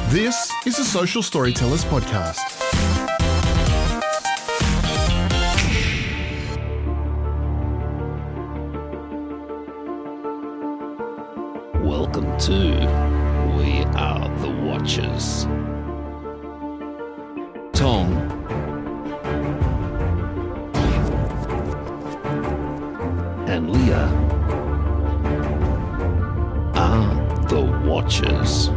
This is a Social Storytellers podcast. Welcome to We Are the Watchers. Tom and Leah are the Watchers.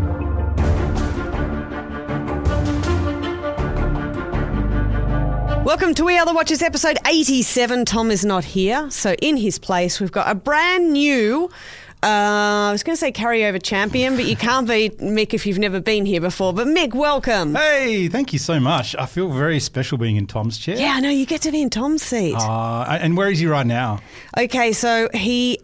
Welcome to We Are the Watchers, episode 87. Tom is not here, so in his place we've got a brand new, I was going to say carryover champion, but you can't be Mick if you've never been here before. But Mick, welcome. Hey, thank you so much. I feel very special being in Tom's chair. Yeah, I know, you get to be in Tom's seat. And where is he right now? Okay, so he's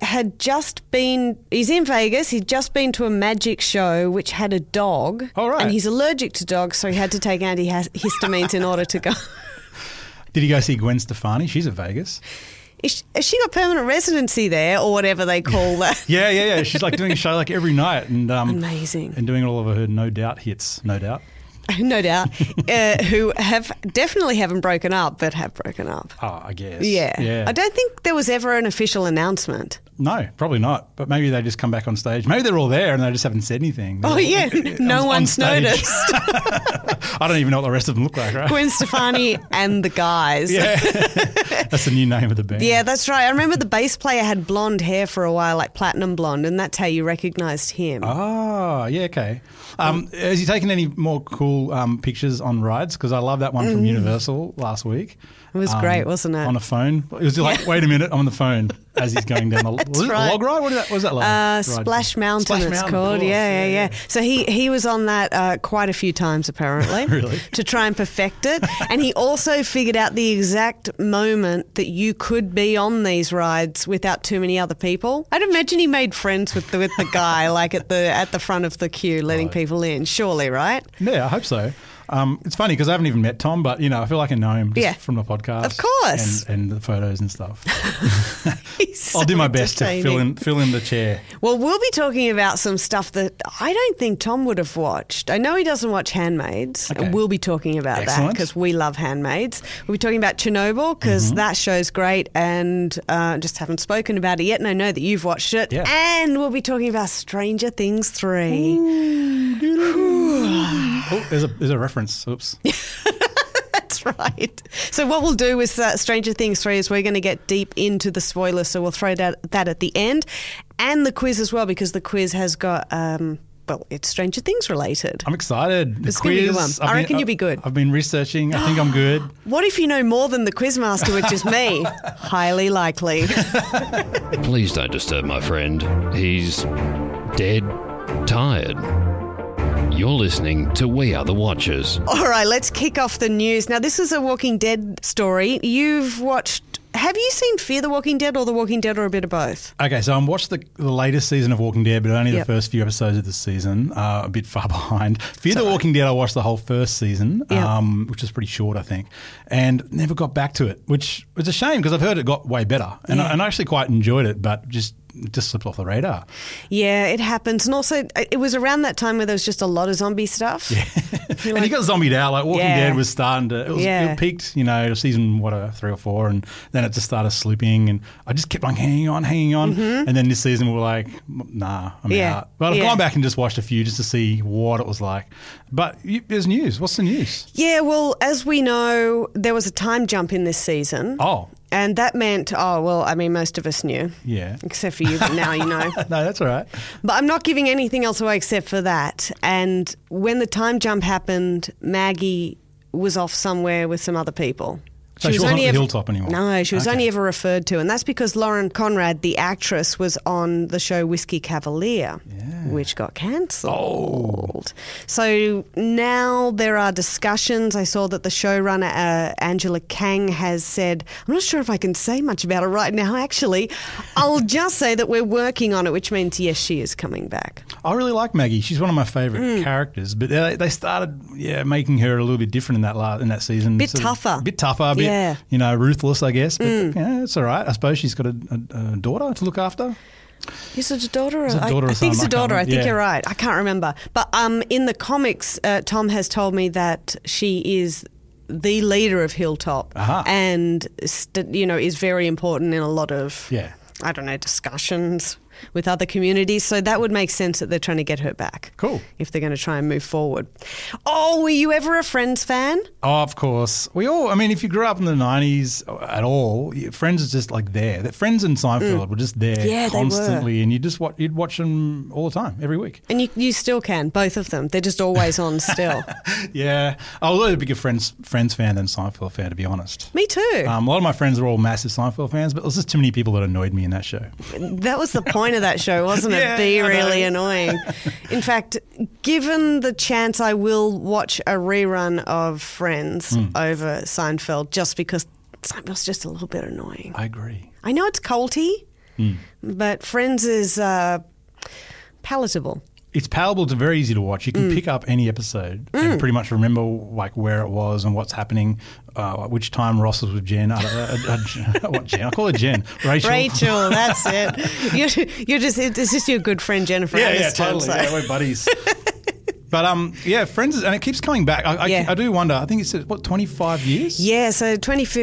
in Vegas. He'd just been to a magic show which had a dog. Oh, right. And he's allergic to dogs, so he had to take antihistamines in order to go. Did he go see Gwen Stefani? She's at Vegas. Has she got permanent residency there, or whatever they call that? Yeah. She's like doing a show like every night, and Amazing, and doing all of her No Doubt hits. No doubt. No doubt. Who haven't broken up, but have broken up. Oh, I guess. Yeah. I don't think there was ever an official announcement. No, probably not. But maybe they just come back on stage. Maybe they're all there and they just haven't said anything. Oh, yeah. No one's noticed. I don't even know what the rest of them look like, right? Gwen Stefani and the guys. Yeah. That's the new name of the band. Yeah, that's right. I remember the bass player had blonde hair for a while, like platinum blonde, and that's how you recognised him. Oh, yeah, okay. Has he taken any more cool pictures on rides? Because I love that one from Universal last week. It was great, wasn't it? On a phone. It was like, wait a minute, I'm on the phone as he's going down the log ride? What was that ride? Splash Mountain, it's called. Course, yeah. So he was on that quite a few times, apparently. Really? To try and perfect it. And he also figured out the exact moment that you could be on these rides without too many other people. I'd imagine he made friends with the guy, like at the front of the queue, letting people in. Surely, right? Yeah, I hope so. It's funny because I haven't even met Tom, but, I feel like I know him just from the podcast. Of course. And the photos and stuff. So I'll do my best to fill in the chair. Well, we'll be talking about some stuff that I don't think Tom would have watched. I know he doesn't watch Handmaids. Okay. We'll be talking about that because we love Handmaids. We'll be talking about Chernobyl because that show's great and just haven't spoken about it yet. And I know that you've watched it. Yeah. And we'll be talking about Stranger Things 3. Oh, there's a reference. Oops. That's right. So what we'll do with Stranger Things 3 is we're going to get deep into the spoilers, so we'll throw that at the end, and the quiz as well, because the quiz has got, it's Stranger Things related. I'm excited. It's going to be a good one. I reckon you'll be good. I've been researching. I think I'm good. What if you know more than the quizmaster, which is me? Highly likely. Please don't disturb my friend. He's dead tired. You're listening to We Are the Watchers. All right, let's kick off the news. Now, this is a Walking Dead story. Have you seen Fear the Walking Dead or The Walking Dead or a bit of both? Okay, so I watched the latest season of Walking Dead, but only the first few episodes of the season, a bit far behind. Fear the Walking Dead, I watched the whole first season, which was pretty short, I think, and never got back to it, which was a shame because I've heard it got way better, and I actually quite enjoyed it, but just slipped off the radar. Yeah, it happens. And also, it was around that time where there was just a lot of zombie stuff. Yeah. And you got zombied out. Like Walking Dead was starting to, it peaked, season 3 or 4, and then it just started slipping, and I just kept on hanging on. And then this season we were like, nah, I'm out. But I've gone back and just watched a few just to see what it was like. But there's news. What's the news? Yeah, well, as we know, there was a time jump in this season. Oh. And that meant, most of us knew. Yeah. Except for you, but now you know. No, that's all right. But I'm not giving anything else away except for that. And when the time jump happened, Maggie was off somewhere with some other people. So she wasn't on the hilltop anymore? No, she was only ever referred to. And that's because Lauren Conrad, the actress, was on the show Whiskey Cavalier, which got cancelled. So now there are discussions. I saw that the showrunner, Angela Kang, has said, I'm not sure if I can say much about it right now, actually. I'll just say that we're working on it, which means, yes, she is coming back. I really like Maggie. She's one of my favourite characters. But they started making her a little bit different in that season. Bit tougher, ruthless, I guess. But it's all right. I suppose she's got a daughter to look after. Is it a daughter? Is it a daughter or I think it's a son? daughter. I think Yeah. you're right. I can't remember. But in the comics, Tom has told me that she is the leader of Hilltop and, is very important in a lot of, I don't know, discussions with other communities. So that would make sense that they're trying to get her back. Cool. If they're going to try and move forward. Oh, were you ever a Friends fan? Oh, of course. If you grew up in the 90s at all, Friends is just like there. Friends and Seinfeld were just there constantly, and you'd watch them all the time, every week. And you still can, both of them. They're just always on still. Yeah. I was a bigger Friends fan than Seinfeld fan, to be honest. Me too. A lot of my friends were all massive Seinfeld fans, but there was just too many people that annoyed me in that show. That was the point of that show, wasn't it? Be really annoying. In fact, given the chance, I will watch a rerun of Friends over Seinfeld just because Seinfeld's just a little bit annoying. I agree. I know it's culty, but Friends is palatable. It's palatable. It's very easy to watch. You can pick up any episode and pretty much remember like where it was and what's happening, which time Ross was with Jen. What Jen? I call her Jen. Rachel, that's it. It's just your good friend Jennifer Aniston. Totally. So. Yeah, we're buddies. But Friends, and it keeps coming back. I do wonder. I think it's 25 years. Yeah, so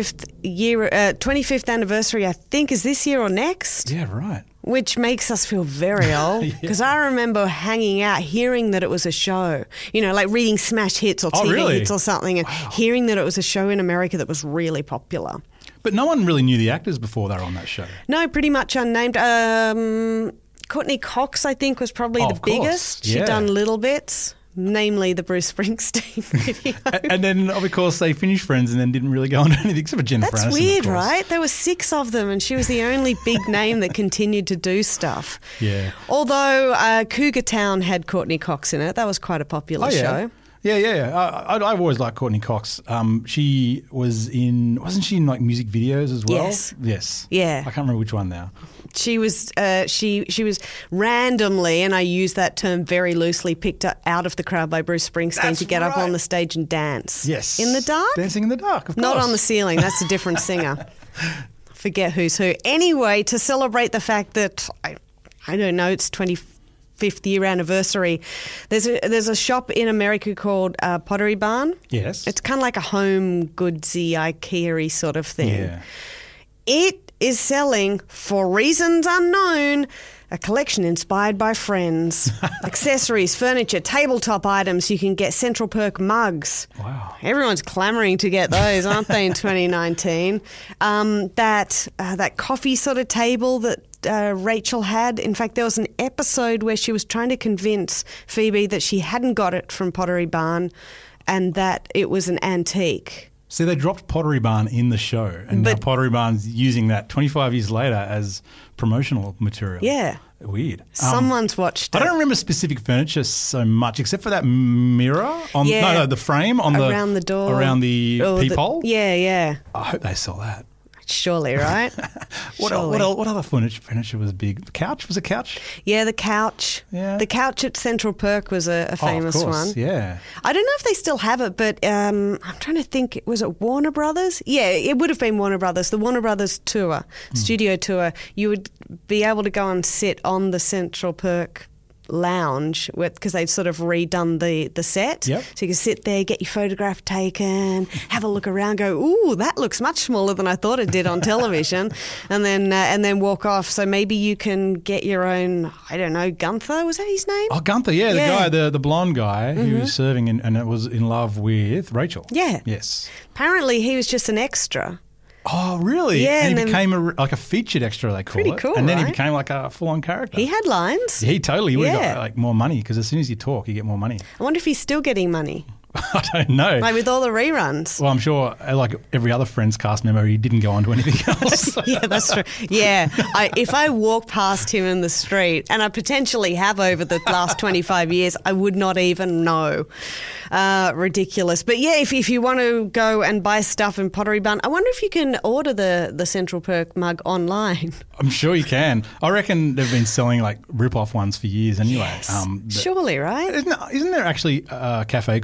25th anniversary. I think is this year or next. Yeah, right. Which makes us feel very old because I remember hanging out, hearing that it was a show, like reading smash hits or TV hits or something, and hearing that it was a show in America that was really popular. But no one really knew the actors before they were on that show. No, pretty much unnamed. Courtney Cox, I think, was probably the biggest. She'd done little bits. Namely the Bruce Springsteen video. And then, of course, they finished Friends and then didn't really go on to anything except for Jennifer Aniston. That's weird, right? There were 6 of them and she was the only big name that continued to do stuff. Yeah. Although Cougar Town had Courtney Cox in it. That was quite a popular show. Yeah. I've always liked Courtney Cox. Wasn't she in like music videos as well? Yes. Yeah. I can't remember which one now. She was she was randomly, and I use that term very loosely, picked up out of the crowd by Bruce Springsteen to get up on the stage and dance. Yes. In the dark? Dancing in the dark, of course. Not on the ceiling. That's a different singer. Forget who's who. Anyway, to celebrate the fact that, I don't know, it's 25th year anniversary, there's a shop in America called Pottery Barn. Yes. It's kind of like a home goodsy, IKEA-y sort of thing. Yeah. It is selling, for reasons unknown, a collection inspired by Friends. Accessories, furniture, tabletop items. You can get Central Perk mugs. Wow. Everyone's clamouring to get those, aren't they, in 2019? That coffee sort of table that Rachel had. In fact, there was an episode where she was trying to convince Phoebe that she hadn't got it from Pottery Barn and that it was an antique. So they dropped Pottery Barn in the show, and now Pottery Barn's using that 25 years later as promotional material. Yeah. Weird. Someone's watched it. I don't remember specific furniture so much, except for that mirror on the frame on around the door, around the peephole. Yeah. I hope they sell that. Surely, right? What other furniture was big? The couch? Was a couch? Yeah, the couch. Yeah. The couch at Central Perk was a famous of course, one. Yeah. I don't know if they still have it, but I'm trying to think. Was it Warner Brothers? Yeah, it would have been Warner Brothers. The Warner Brothers tour, studio tour, you would be able to go and sit on the Central Perk lounge because they've sort of redone the set. Yep. So you can sit there, get your photograph taken, have a look around, go, ooh, that looks much smaller than I thought it did on television, and then walk off. So maybe you can get your own, I don't know, Gunther, was that his name? Oh, Gunther, the guy, the blonde guy who was serving and was in love with Rachel. Yeah. Yes. Apparently he was just an extra. Oh, really? Yeah. And he became like a featured extra, they call pretty it. Cool, and then right? he became like a full-on character. He had lines. He totally would have got like more money because as soon as you talk, you get more money. I wonder if he's still getting money. I don't know. Like with all the reruns. Well, I'm sure, like every other Friends cast member, he didn't go on to anything else. Yeah, that's true. Yeah. If I walk past him in the street, and I potentially have over the last 25 years, I would not even know. Ridiculous. But yeah, if you want to go and buy stuff in Pottery Barn, I wonder if you can order the Central Perk mug online. I'm sure you can. I reckon they've been selling like rip-off ones for years anyway. Yes. Surely, right? Isn't there actually a cafe called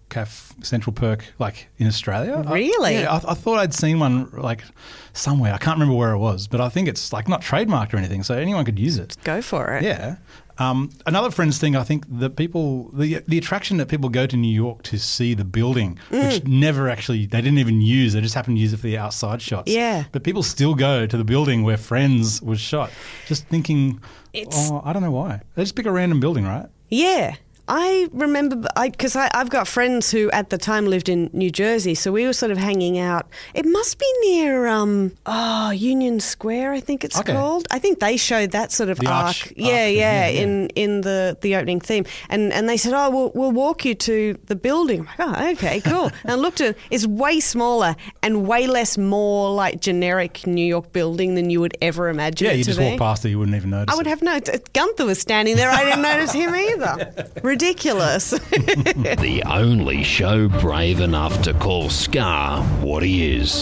Central Perk like in Australia. Really? I thought I'd seen one like somewhere. I can't remember where it was, but I think it's like not trademarked or anything, so anyone could use it. Go for it. Yeah. Another Friends thing, I think that people, the attraction that people go to New York to see the building, which never actually, they didn't even use, they just happened to use it for the outside shots. Yeah. But people still go to the building where Friends was shot, just thinking, I don't know why. They just pick a random building, right? Yeah. I remember, because I've got friends who at the time lived in New Jersey, so we were sort of hanging out. It must be near Union Square, I think it's called. I think they showed that sort of arc. In the opening theme. And they said, we'll walk you to the building. I'm like, okay, cool. And I looked at it, it's way smaller and way less more like generic New York building than you would ever imagine it to be. Yeah, you just walk past it, you wouldn't even notice I would have noticed. Gunther was standing there, I didn't notice him either. Ridiculous. The only show brave enough to call Scar what he is.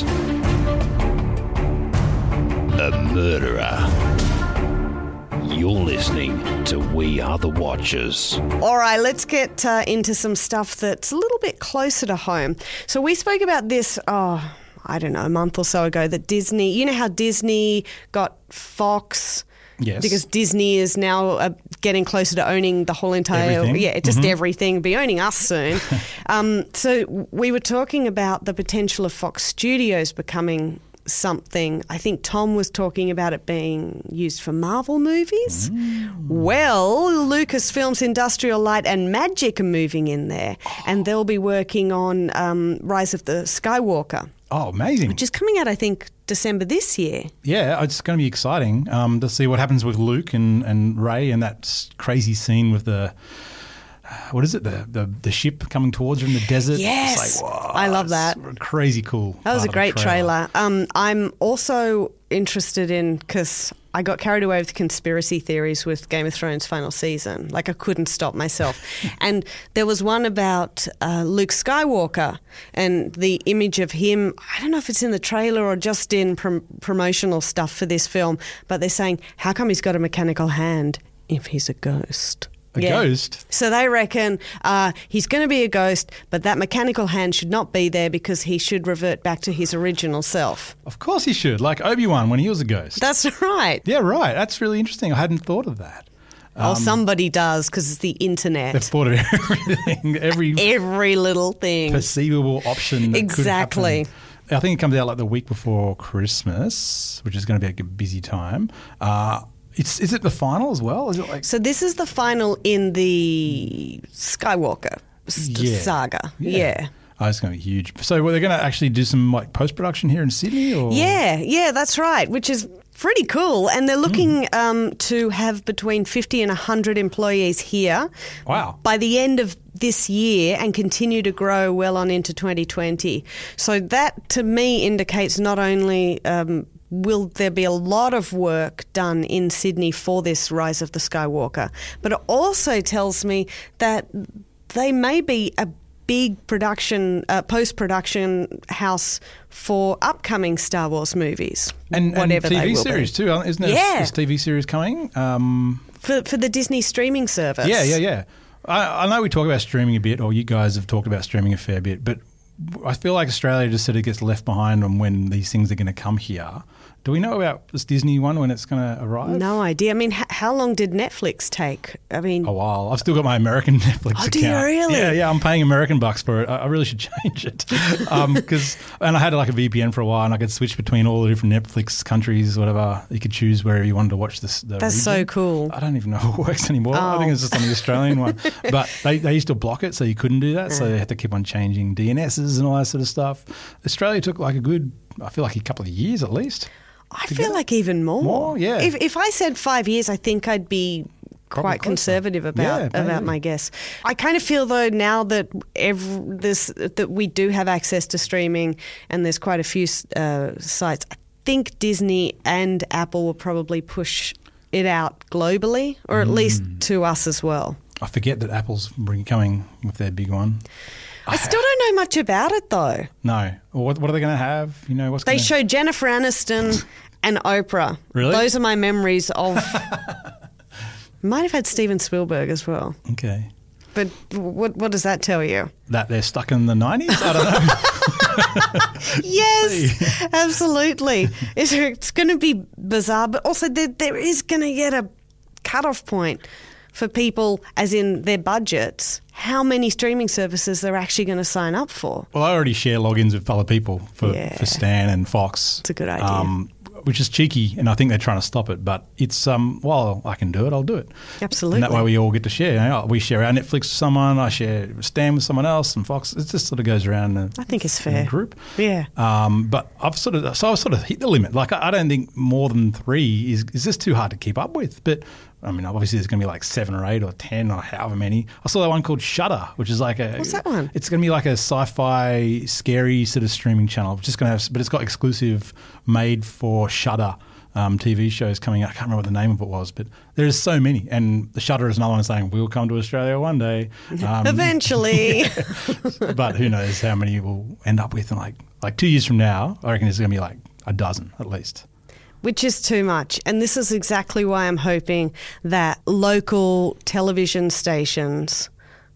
A murderer. You're listening to We Are the Watchers. All right, let's get into some stuff that's a little bit closer to home. So we spoke about this, I don't know, a month or so ago, that Disney, you know how Disney got Fox? Yes. Because Disney is now getting closer to owning the whole entire... Everything. Everything, be owning us soon. So we were talking about the potential of Fox Studios becoming something. I think Tom was talking about it being used for Marvel movies. Well, Lucasfilm's Industrial Light and Magic are moving in there, and they'll be working on Rise of the Skywalker. Oh, amazing. Which is coming out, I think, December this year. Yeah, it's going to be exciting to see what happens with Luke and Rey and that crazy scene with the... what is it? The ship coming towards her in the desert. Yes, it's like, whoa, I love that. Crazy cool. That was a great trailer. I'm also interested in, because I got carried away with conspiracy theories with Game of Thrones final season. Like I couldn't stop myself. And there was one about Luke Skywalker and the image of him. I don't know if it's in the trailer or just in promotional stuff for this film, but they're saying, how come he's got a mechanical hand if he's a ghost? A ghost? So they reckon he's going to be a ghost, but that mechanical hand should not be there because he should revert back to his original self. Of course he should, like Obi-Wan when he was a ghost. That's right. Yeah, right. That's really interesting. I hadn't thought of that. Somebody does, because it's the internet. They've thought of everything, every little thing. Perceivable option that exactly. could happen. I think it comes out like the week before Christmas, which is going to be a busy time. Is it the final as well? Is it like... So this is the final in the Skywalker saga. Yeah. Oh, it's going to be huge. So they're going to actually do some like post-production here in Sydney? Or? Yeah, that's right, which is pretty cool. And they're looking to have between 50 and 100 employees here. Wow. By the end of this year and continue to grow well on into 2020. So that, to me, indicates not only... will there be a lot of work done in Sydney for this Rise of the Skywalker, but it also tells me that they may be a big production, post-production house for upcoming Star Wars movies, and whatever TV they will series be. too, isn't there? Yeah. This TV series coming for the Disney streaming service. Yeah. I know we talk about streaming a bit, or you guys have talked about streaming a fair bit, but I feel like Australia just sort of gets left behind on when these things are going to come here. Do we know about this Disney one when it's going to arrive? No idea. I mean, how long did Netflix take? I mean, a while. I've still got my American Netflix account. Do you really? Yeah. I'm paying American bucks for it. I really should change it and I had like a VPN for a while, and I could switch between all the different Netflix countries, whatever. You could choose wherever you wanted to watch this. That's region. so cool. I don't even know if it works anymore. I think it's just on the Australian one. But they used to block it, so you couldn't do that. So they had to keep on changing DNSs and all that sort of stuff. Australia took like I feel like a couple of years at least. I feel like even more. More, yeah. If I said 5 years, I think I'd be quite conservative about my guess. I kind of feel though now that that we do have access to streaming and there's quite a few sites. I think Disney and Apple will probably push it out globally, or at least to us as well. I forget that Apple's coming with their big one. I still don't know much about it though. No. What are they going to have? You know, they showed Jennifer Aniston and Oprah. Really? Those are my memories of. Might have had Steven Spielberg as well. Okay. But what does that tell you? That they're stuck in the 90s? I don't know. Yes, absolutely. It's going to be bizarre, but also there is going to get a cutoff point for people, as in their budgets, how many streaming services they're actually going to sign up for. Well, I already share logins with other people for Stan and Fox. It's a good idea. Which is cheeky, and I think they're trying to stop it. But it's, well, I can do it, I'll do it. Absolutely. And that way we all get to share. You know, we share our Netflix with someone, I share Stan with someone else, and Fox. It just sort of goes around I think it's fair. In a group. Yeah. But I've sort of hit the limit. Like, I don't think more than 3 is just too hard to keep up with. But I mean, obviously there's going to be like 7 or 8 or 10 or however many. I saw that one called Shudder, which is like What's that one? It's going to be like a sci-fi, scary sort of streaming channel. It's just going to have, but it's got exclusive made for Shudder TV shows coming out. I can't remember what the name of it was, but there's so many. And the Shudder is another one saying, we'll come to Australia one day. Eventually. But who knows how many we'll end up with in like 2 years from now. I reckon there's going to be like a dozen at least. Which is too much. And this is exactly why I'm hoping that local television stations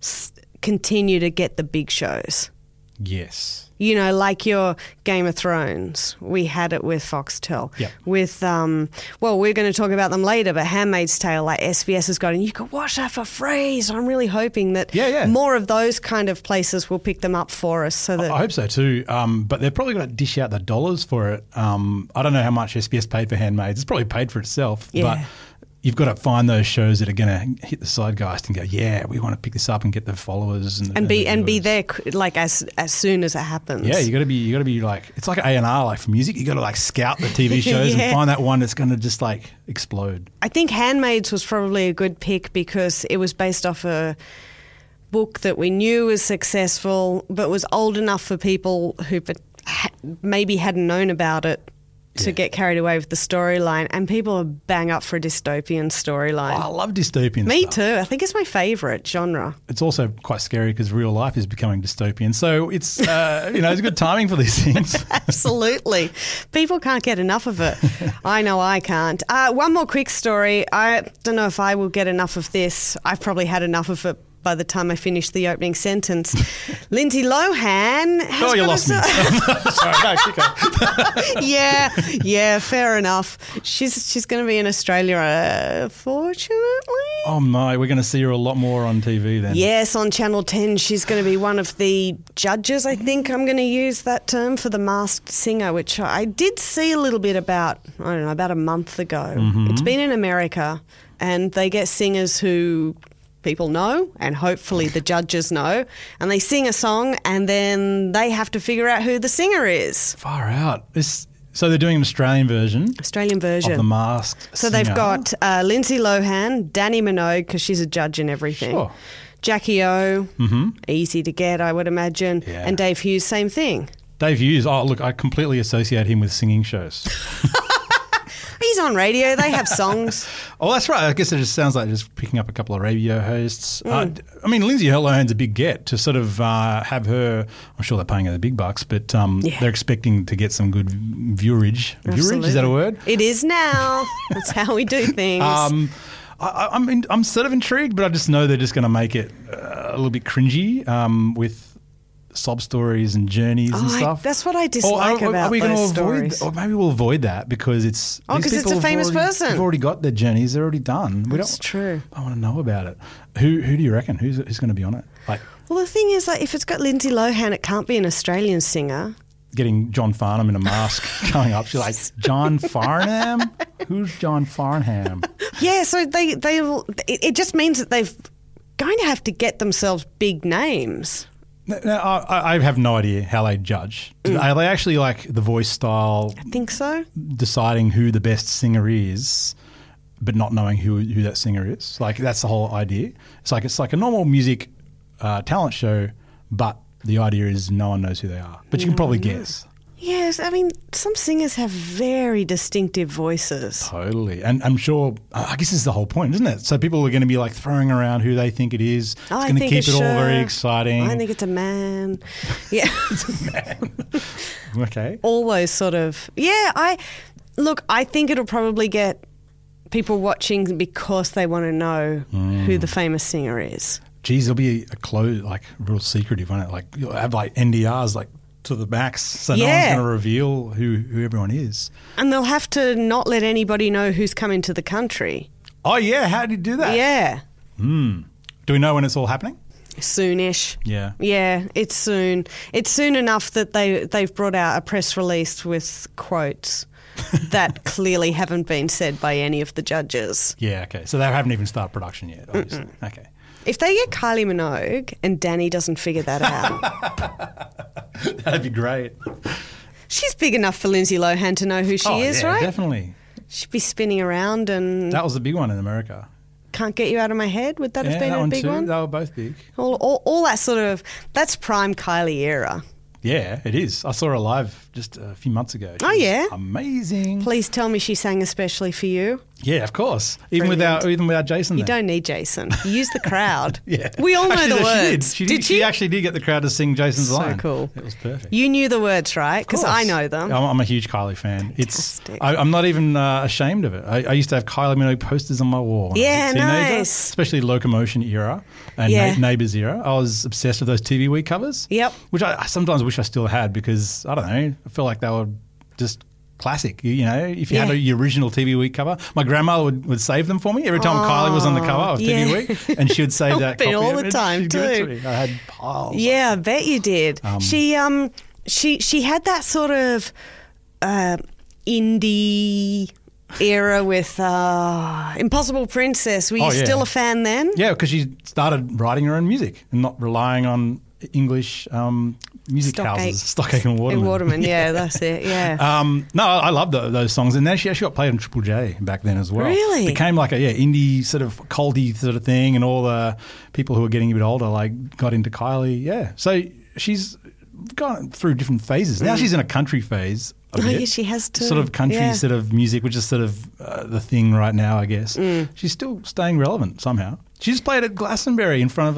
continue to get the big shows. Yes. You know, like your Game of Thrones. We had it with Foxtel. Yep. With, well, we're going to talk about them later, but Handmaid's Tale, like SBS has got, and you can watch that for free. So I'm really hoping that more of those kind of places will pick them up for us. So that I hope so too. But they're probably going to dish out the dollars for it. I don't know how much SBS paid for Handmaids. It's probably paid for itself. Yeah. But you've got to find those shows that are going to hit the zeitgeist and go, yeah, we want to pick this up and get the followers and be there like as soon as it happens. Yeah, you got to be like, it's like A&R, like for music. You got to like scout the TV shows and find that one that's going to just like explode. I think Handmaids was probably a good pick because it was based off a book that we knew was successful, but was old enough for people who maybe hadn't known about it to get carried away with the storyline, and people are bang up for a dystopian storyline. Oh, I love dystopian Me stuff. too. I think it's my favourite genre. It's also quite scary because real life is becoming dystopian. So it's, it's good timing for these things. Absolutely. People can't get enough of it. I know I can't. One more quick story. I don't know if I will get enough of this. I've probably had enough of it by the time I finished the opening sentence. Lindsay Lohan has you lost me. Sorry, no, keep going. Yeah, fair enough. She's going to be in Australia, fortunately. Oh my, we're going to see her a lot more on TV then. Yes, on Channel 10. She's going to be one of the judges, I think I'm going to use that term, for The Masked Singer, which I did see a little bit about a month ago. Mm-hmm. It's been in America, and they get singers who people know, and hopefully the judges know, and they sing a song, and then they have to figure out who the singer is. Far out. So they're doing an Australian version of The Masked Singer. So they've got Lindsay Lohan, Danny Minogue, because she's a judge and everything. Sure. Jackie O, easy to get, I would imagine, and Dave Hughes, same thing. Dave Hughes, look, I completely associate him with singing shows. He's on radio. They have songs. Oh, that's right. I guess it just sounds like just picking up a couple of radio hosts. I mean, Lindsay Lohan's a big get to sort of have her. I'm sure they're paying her the big bucks, but they're expecting to get some good viewerage. Absolutely. Viewerage, is that a word? It is now. That's how we do things. I'm sort of intrigued, but I just know they're just going to make it a little bit cringy with sob stories and journeys and stuff. That's what I dislike about those stories. Or maybe we'll avoid that because it's... because it's a famous person. They've already got their journeys. They're already done. That's true. I want to know about it. Who do you reckon? Who's going to be on it? Well, the thing is, if it's got Lindsay Lohan, it can't be an Australian singer. Getting John Farnham in a mask coming up. She's like, John Farnham? Who's John Farnham? Yeah, so it just means that they've going to have to get themselves big names. Now, I have no idea how they judge. Are they actually like the voice style? I think so. Deciding who the best singer is, but not knowing who that singer is. Like, that's the whole idea. It's like a normal music talent show, but the idea is no one knows who they are. But you can probably guess. Yes, I mean, some singers have very distinctive voices. Totally. And I'm sure, I guess this is the whole point, isn't it? So people are going to be like throwing around who they think it is. It's going to keep it all very exciting. I think it's a man. Yeah. It's a man. Okay. All those sort of, I think it'll probably get people watching because they want to know who the famous singer is. geez, it'll be real secretive, won't it? Like you'll have like NDRs like to the max, so no one's going to reveal who everyone is. And they'll have to not let anybody know who's coming to the country. Oh yeah, how do you do that? Yeah. Do we know when it's all happening? Soonish. Yeah. Yeah, it's soon. It's soon enough that they've brought out a press release with quotes that clearly haven't been said by any of the judges. Yeah, okay. So they haven't even started production yet, obviously. Okay. If they get Kylie Minogue and Danny doesn't figure that out... That'd be great. She's big enough for Lindsay Lohan to know who she is, right? Definitely. She'd be spinning around and... That was the big one in America. Can't Get You Out of My Head? Would that have been a big one? They were both big. All that sort of... That's prime Kylie era. Yeah, it is. I saw her live just a few months ago. Yeah? Amazing. Please tell me she sang especially for you. Yeah, of course. Even without Jason there. You don't need Jason. You use the crowd. Yeah. We all know the words. She did. She actually did get the crowd to sing Jason's line. So cool. It was perfect. You knew the words, right? Because I know them. I'm a huge Kylie fan. Fantastic. I'm not even ashamed of it. I used to have Kylie Minogue posters on my wall when I was a teenager, nice. especially Locomotion era and Neighbours era. I was obsessed with those TV Week covers. Yep. Which I sometimes wish I still had because, I don't know, I feel like they were just classic. You know, if you had the original TV Week cover, my grandmother would save them for me every time Kylie was on the cover of TV Week, and she would save that copy all the time too. I had piles. Yeah, I bet you did. She had that sort of indie era with Impossible Princess. Were you still a fan then? Yeah, because she started writing her own music and not relying on English music houses, Stockake and Waterman. Waterman, yeah, that's it, yeah. No, I love those songs. And then she actually got played on Triple J back then as well. Really? It became like a indie sort of culty sort of thing, and all the people who were getting a bit older got into Kylie. Yeah. So she's gone through different phases. Now she's in a country phase. Yeah, she has to. Sort of country sort of music, which is sort of the thing right now, I guess. She's still staying relevant somehow. She just played at Glastonbury in front of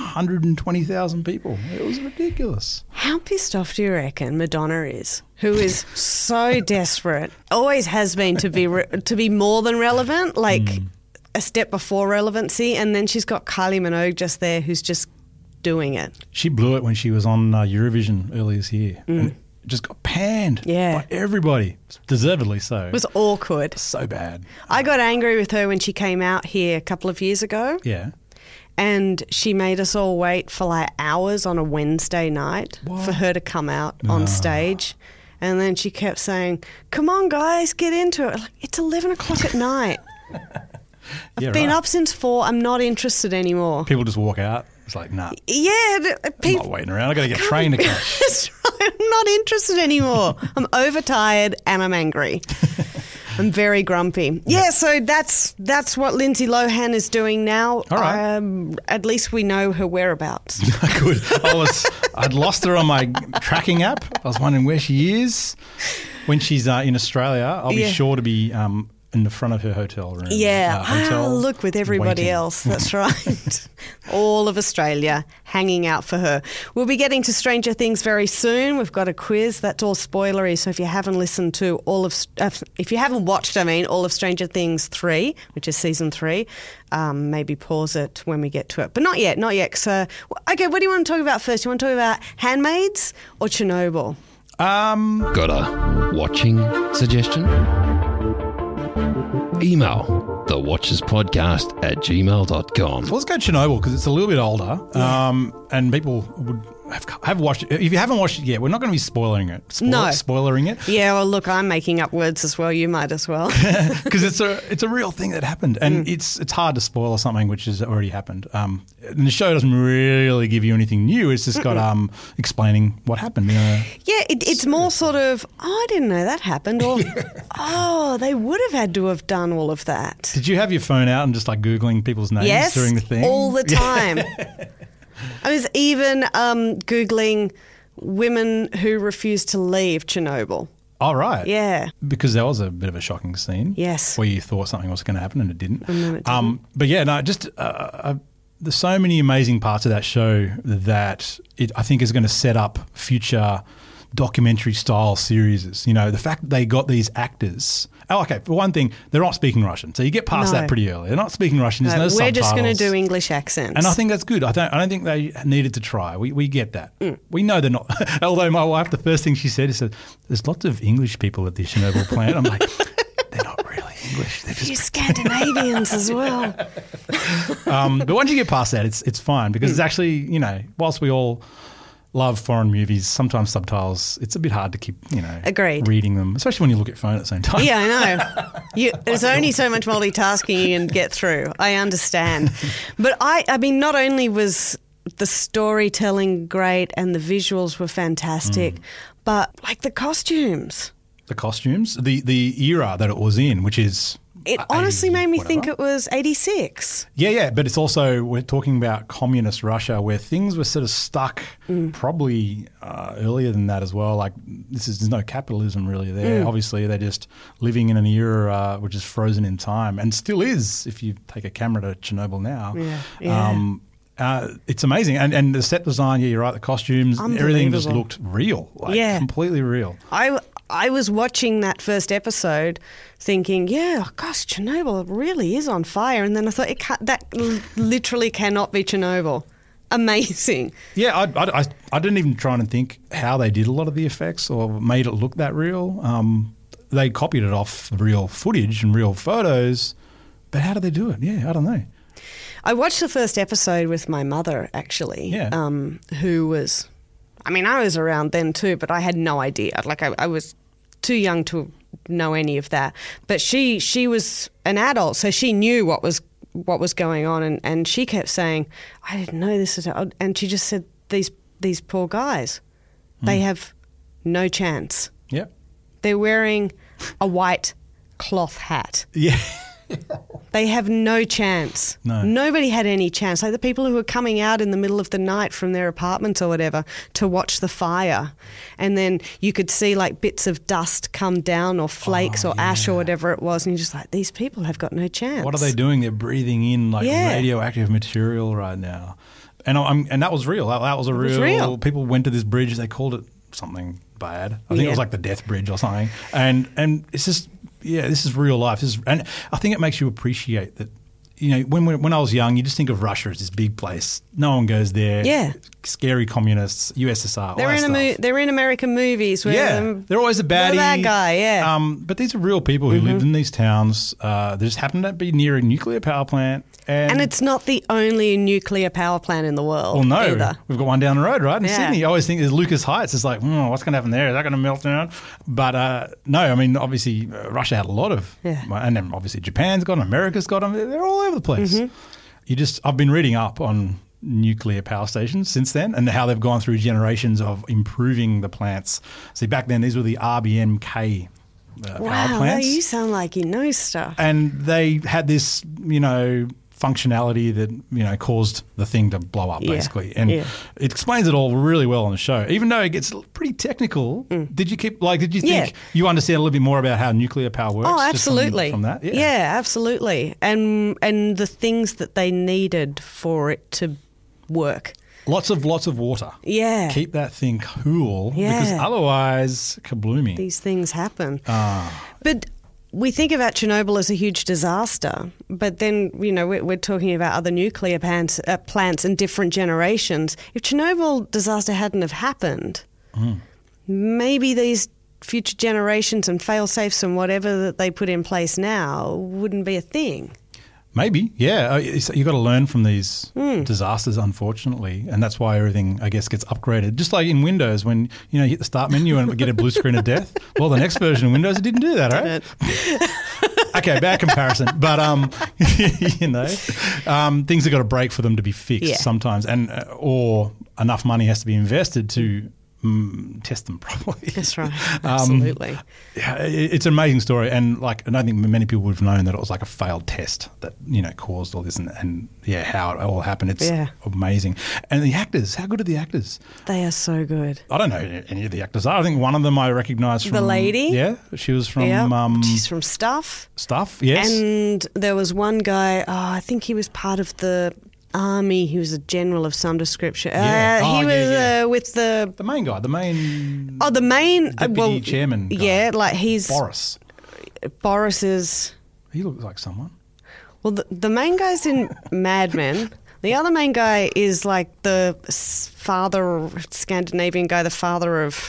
120,000 people. It was ridiculous. How pissed off do you reckon Madonna is, who is so desperate, always has been to be more than relevant, a step before relevancy, and then she's got Kylie Minogue just there who's just doing it. She blew it when she was on Eurovision earlier this year. And it just got panned by everybody, deservedly so. It was awkward. So bad. I got angry with her when she came out here a couple of years ago. Yeah. And she made us all wait for hours on a Wednesday night for her to come out on stage. And then she kept saying, "Come on, guys, get into it." It's 11 o'clock at night. I've been up since 4. I'm not interested anymore. People just walk out. It's like, nah. Yeah. I'm not waiting around. I've got to get a train to catch. That's right. I'm not interested anymore. I'm overtired and I'm angry. I'm very grumpy. Yeah, so that's what Lindsay Lohan is doing now. All right. At least we know her whereabouts. Good. I'd lost her on my tracking app. I was wondering where she is. When she's in Australia, I'll be sure to be in the front of her hotel room. Yeah. Look, with everybody waiting. else. That's right. All of Australia hanging out for her. We'll be getting to Stranger Things very soon. We've got a quiz. That's all spoilery. So if you haven't listened to if you haven't watched, all of Stranger Things 3, which is season 3, maybe pause it when we get to it. But not yet. So, okay, what do you want to talk about first? You want to talk about Handmaids or Chernobyl? Got a watching suggestion? Email thewatcherspodcast@gmail.com. So let's go Chernobyl because it's a little bit older, and people would have watched it. If you haven't watched it yet, we're not going to be spoiling it. Spoilering it. Yeah, well, look, I'm making up words as well. You might as well. Because it's a real thing that happened, and it's hard to spoil something which has already happened. And the show doesn't really give you anything new. It's just got explaining what happened. It's more sort of, I didn't know that happened, or they would have had to have done all of that. Did you have your phone out and just Googling people's names during the thing? All the time. I was even Googling women who refused to leave Chernobyl. Oh, right. Yeah. Because that was a bit of a shocking scene. Yes. Where you thought something was going to happen and it didn't. And then it didn't. But yeah, no, just there's so many amazing parts of that show that I think is going to set up future documentary style series. You know, the fact that they got these actors. Oh, okay. For one thing, they're not speaking Russian, so you get past that pretty early. They're not speaking Russian. There's no we're subtitles. just going to do English accents, and I think that's good. I don't think they needed to try. We get that. We know they're not. Although my wife, the first thing she said is, "There's lots of English people at the Chernobyl plant." I'm like, they're not really English. They're just Scandinavians as well. But once you get past that, it's fine because it's actually, you know, whilst we all love foreign movies, sometimes subtitles, it's a bit hard to keep, you know, Agreed. reading them, especially when you look at your phone at the same time. Yeah, I know. There's only so much multitasking you can get through. I understand. But I mean, not only was the storytelling great and the visuals were fantastic, but like the costumes. The costumes, the era that it was in, which is... It honestly made me think it was 86. Yeah, but it's also, we're talking about communist Russia where things were sort of stuck probably earlier than that as well. Like there's no capitalism really there. Obviously, they're just living in an era which is frozen in time and still is if you take a camera to Chernobyl now. Yeah. It's amazing. And the set design, yeah, you're right, the costumes, everything just looked real, completely real. I was watching that first episode thinking, gosh, Chernobyl really is on fire. And then I thought, that literally cannot be Chernobyl. Amazing. Yeah, I didn't even try and think how they did a lot of the effects or made it look that real. They copied it off real footage and real photos, but how did they do it? Yeah, I don't know. I watched the first episode with my mother, actually, who was... I mean, I was around then too, but I had no idea. Like I was too young to know any of that. But she was an adult, so she knew what was going on, and she kept saying, "I didn't know this was," and she just said, "These poor guys, they have no chance." Yep. They're wearing a white cloth hat. Yeah. They have no chance. No. Nobody had any chance. Like the people who were coming out in the middle of the night from their apartments or whatever to watch the fire. And then you could see like bits of dust come down or flakes or ash or whatever it was. And you're just like, these people have got no chance. What are they doing? They're breathing in like radioactive material right now. And that was real. That was real. People went to this bridge. They called it something bad. I think it was like the Death Bridge or something. And it's just... Yeah, this is real life. And I think it makes you appreciate that, you know, when I was young, you just think of Russia as this big place. No one goes there. Yeah. Scary communists, USSR, They're in American movies. Where they're always a baddie. The bad guy, but these are real people who lived in these towns. They just happen to be near a nuclear power plant. And it's not the only nuclear power plant in the world. Well, no. Either. We've got one down the road, right? In Sydney. I always think there's Lucas Heights. It's like, what's going to happen there? Is that going to melt down? But no, I mean, obviously, Russia had a lot of, and then obviously Japan's got them, America's got them. They're all over the place. I've been reading up on nuclear power stations since then and how they've gone through generations of improving the plants. See, back then, these were the RBMK power plants. Wow, you sound like you know stuff. And they had this, you know, functionality that, you know, caused the thing to blow up, basically. And it explains it all really well on the show. Even though it gets pretty technical, did you think you understand a little bit more about how nuclear power works? Oh, absolutely. Just from that? Yeah, absolutely. And the things that they needed for it to work. Lots of water. Yeah. Keep that thing cool because otherwise, kabloomy. These things happen. But we think about Chernobyl as a huge disaster, but then, you know, we're talking about other nuclear plants and different generations. If Chernobyl disaster hadn't have happened, maybe these future generations and fail-safes and whatever that they put in place now wouldn't be a thing. Maybe, yeah. You've got to learn from these disasters, unfortunately, and that's why everything, I guess, gets upgraded. Just like in Windows, when you hit the start menu and get a blue screen of death. Well, the next version of Windows, it didn't do that, right? Okay, bad comparison, but things have got to break for them to be fixed sometimes, and or enough money has to be invested to test them properly. That's right. Absolutely. It's an amazing story, and I don't think many people would have known that it was like a failed test that caused all this, and how it all happened. It's amazing. And the actors, how good are the actors? They are so good. I don't know any of the actors. I think one of them I recognise from the lady. Yeah, she was from. She's from Stuff. Stuff, yes. And there was one guy. I think he was part of the army. He was a general of some description. Yeah. He was with the main guy, the main deputy chairman guy. Yeah, like he's... Boris is... He looks like someone. Well, the main guy's in Mad Men. The other main guy is like the father, Scandinavian guy, the father of...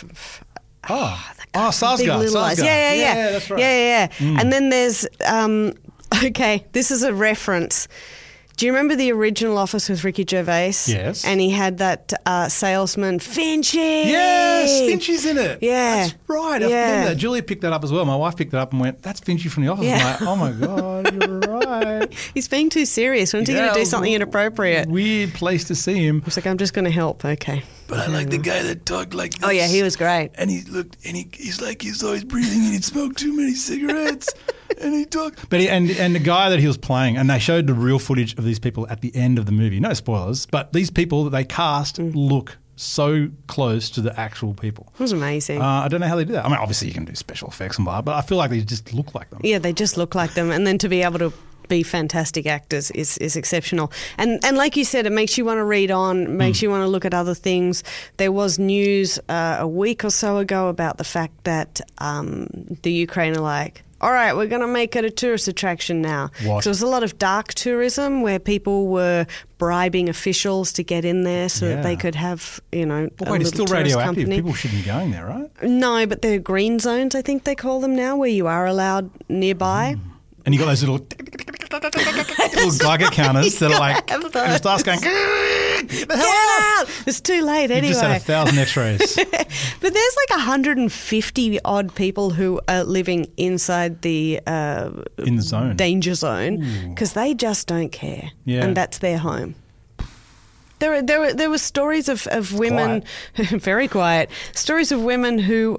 Sarsgaard. Yeah, that's right. Yeah. And then there's... okay, this is a reference. Do you remember the original Office with Ricky Gervais? Yes. And he had that salesman, Finchy. Yes, Finchy's in it. Yeah. That's right. I remember that. Julia picked that up as well. My wife picked it up and went, that's Finchy from The Office. Yeah. I'm like, oh my God, you're right. He's being too serious. When's he going to do something inappropriate? Weird place to see him. He's like, I'm just going to help. Okay. But I like the guy that talked like this. Oh, yeah, he was great. And he looked, and he's like he's always breathing and he'd smoked too many cigarettes. And he talked. But and the guy that he was playing, and they showed the real footage of these people at the end of the movie. No spoilers, but these people that they cast look so close to the actual people. It was amazing. I don't know how they do that. I mean, obviously you can do special effects and blah, but I feel like they just look like them. Yeah, they just look like them. And then to be able to be fantastic actors is exceptional. And like you said, it makes you want to read on, makes you want to look at other things. There was news a week or so ago about the fact that the Ukraine are like, all right, we're going to make it a tourist attraction now. What? So there was a lot of dark tourism where people were bribing officials to get in there so that they could have, But wait, it's still radioactive. Company. People shouldn't be going there, right? No, but they're green zones, I think they call them now, where you are allowed nearby. And you got those little Geiger counters that are like, and it starts going, get the hell out! It's too late anyway. You just had 1,000 X-rays. But there's like 150 odd people who are living inside the in the zone, danger zone, because they just don't care, and that's their home. There were stories of women, very quiet, stories of women who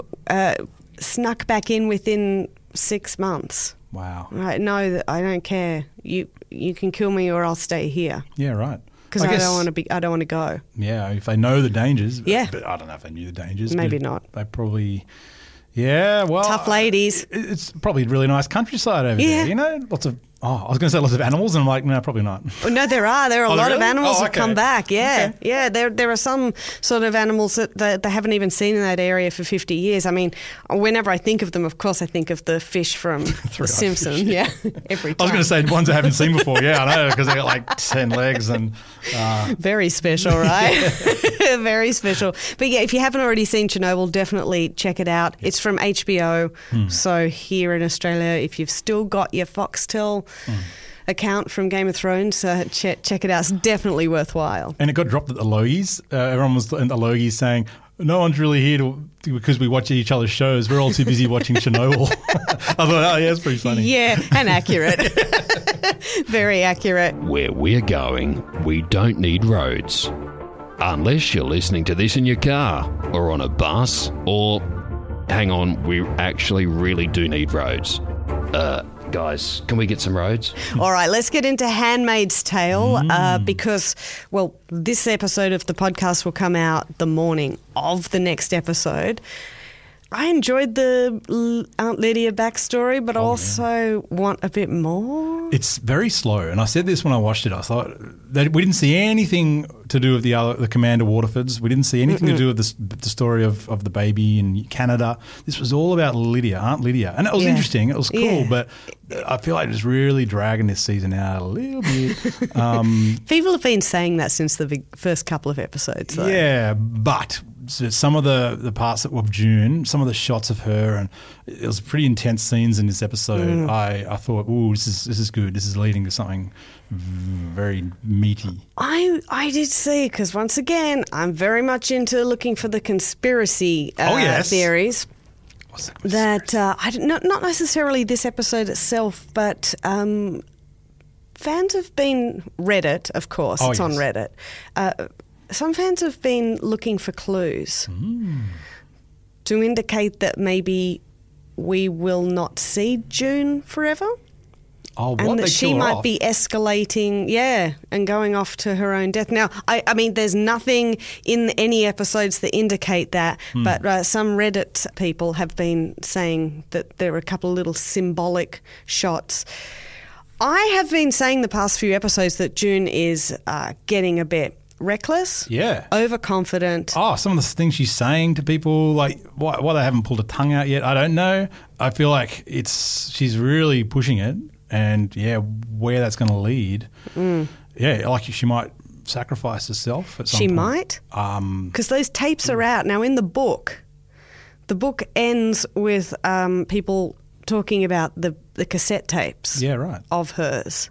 snuck back in within 6 months. Wow. Right? No, I don't care. You can kill me or I'll stay here. Yeah, right. Because I don't want to go. Yeah, if they know the dangers. Yeah. But I don't know if they knew the dangers. Maybe not. They probably. Yeah, well. Tough ladies. It's probably a really nice countryside over there. Lots of. Oh, I was going to say lots of animals, and I'm like, no, probably not. Oh, no, there are. There are a lot of animals that come back. Yeah, okay. Yeah. There are some sort of animals that they haven't even seen in that area for 50 years. I mean, whenever I think of them, of course, I think of the fish from The Simpsons. Yeah, every time. I was going to say ones I haven't seen before. Yeah, I know, because they got like 10 legs and. Very special, right? Very special. But yeah, if you haven't already seen Chernobyl, definitely check it out. It's from HBO. So here in Australia, if you've still got your Foxtel account from Game of Thrones, check it out. It's definitely worthwhile. And it got dropped at the Logies. Everyone was at the Logies saying, no one's really here because we watch each other's shows. We're all too busy watching Chernobyl. I thought, it's pretty funny. Yeah, and accurate. Very accurate. Where we're going, we don't need roads. Unless you're listening to this in your car or on a bus or, hang on, we actually really do need roads. Guys, can we get some roads? All right, let's get into Handmaid's Tale because, well, this episode of the podcast will come out the morning of the next episode. I enjoyed the Aunt Lydia backstory, but also want a bit more. It's very slow, and I said this when I watched it. I thought that we didn't see anything to do with the Commander Waterfords. We didn't see anything to do with the story of the baby in Canada. This was all about Lydia, Aunt Lydia, and it was interesting. It was cool, but I feel like it's really dragging this season out a little bit. People have been saying that since the first couple of episodes, though. Yeah, but. So some of the parts of June, some of the shots of her, and it was pretty intense scenes in this episode. I thought, ooh, this is good. This is leading to something very meaty. I did see, because once again, I'm very much into looking for the conspiracy theories. What's that not necessarily this episode itself, but fans have been Reddit, of course. It's on Reddit. Some fans have been looking for clues to indicate that maybe we will not see June forever. Oh, what? And that she might be escalating, and going off to her own death. Now, I mean, there's nothing in any episodes that indicate that, but some Reddit people have been saying that there are a couple of little symbolic shots. I have been saying the past few episodes that June is getting a bit reckless, overconfident. Oh, some of the things she's saying to people, like why they haven't pulled a tongue out yet, I don't know. I feel like she's really pushing it, and where that's going to lead. Like she might sacrifice herself at some point. She might, because those tapes are out now. In the book ends with people talking about the cassette tapes. Of hers.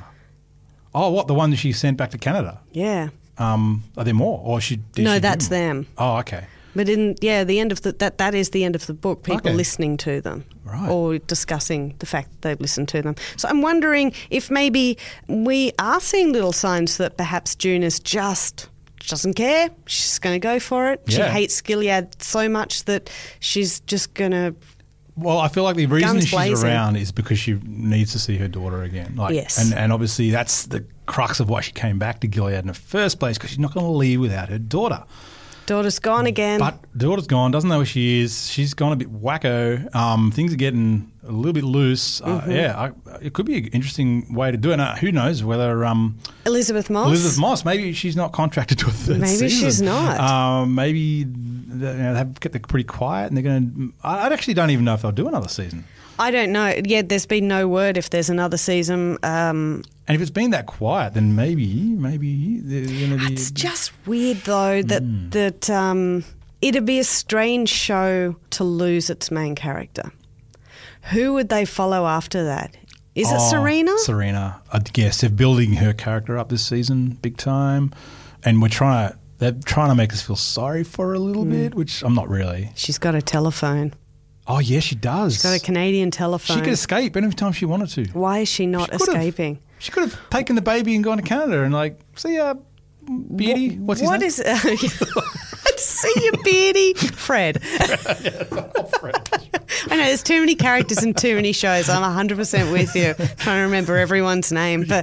Oh, what, the one that she sent back to Canada? Yeah. Are there more, or that's them. Oh, okay. But the end of that is the end of the book. People listening to them, or discussing the fact that they've listened to them. So I'm wondering if maybe we are seeing little signs that perhaps June is just doesn't care. She's going to go for it. She hates Gilead so much that she's just going to. Well, I feel like the reason she's around is because she needs to see her daughter again. Yes. And obviously that's the crux of why she came back to Gilead in the first place, because she's not going to leave without her daughter. Daughter's gone again. But daughter's gone, doesn't know where she is. She's gone a bit wacko. Things are getting a little bit loose. It could be an interesting way to do it. Now, who knows whether Elizabeth Moss, maybe she's not contracted to a third season. Maybe she's not. Maybe they've kept it pretty quiet, and they're going to. I actually don't even know if they'll do another season. I don't know. Yeah, there's been no word if there's another season. And if it's been that quiet, then maybe they're going to be. It's just weird though that it'd be a strange show to lose its main character. Who would they follow after that? Is it Serena? Serena, I guess they're building her character up this season big time, and they're trying to make us feel sorry for her a little bit, which I'm not really. She's got a telephone. Oh, yeah, she does. She's got a Canadian telephone. She could escape any time she wanted to. Why is she not escaping? She could have taken the baby and gone to Canada and see ya, Beardy. What's his name? See you, Beardy. Fred. Fred. I know, there's too many characters and too many shows. I'm 100% with you. Trying to remember everyone's name. But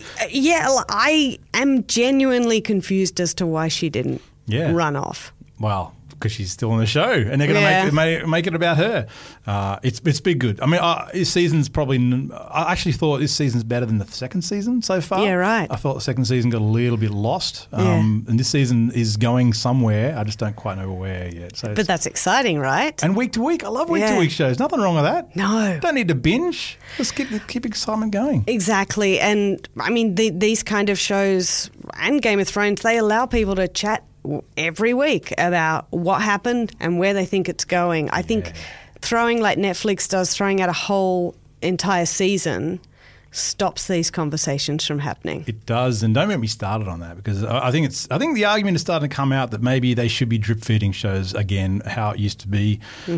I am genuinely confused as to why she didn't run off. Well, because she's still on the show, and they're going to make it about her. It's been good. I mean, this season's probably. I actually thought this season's better than the second season so far. Yeah, right. I thought the second season got a little bit lost, and this season is going somewhere. I just don't quite know where yet. So but that's exciting, right? And week to week, I love week to week shows. Nothing wrong with that. No, don't need to binge. Just keep excitement going. Exactly, and I mean these kind of shows and Game of Thrones, they allow people to chat every week about what happened and where they think it's going. I think throwing like Netflix does, throwing out a whole entire season stops these conversations from happening. It does, and don't get me started on that, because I think the argument is starting to come out that maybe they should be drip feeding shows again, how it used to be.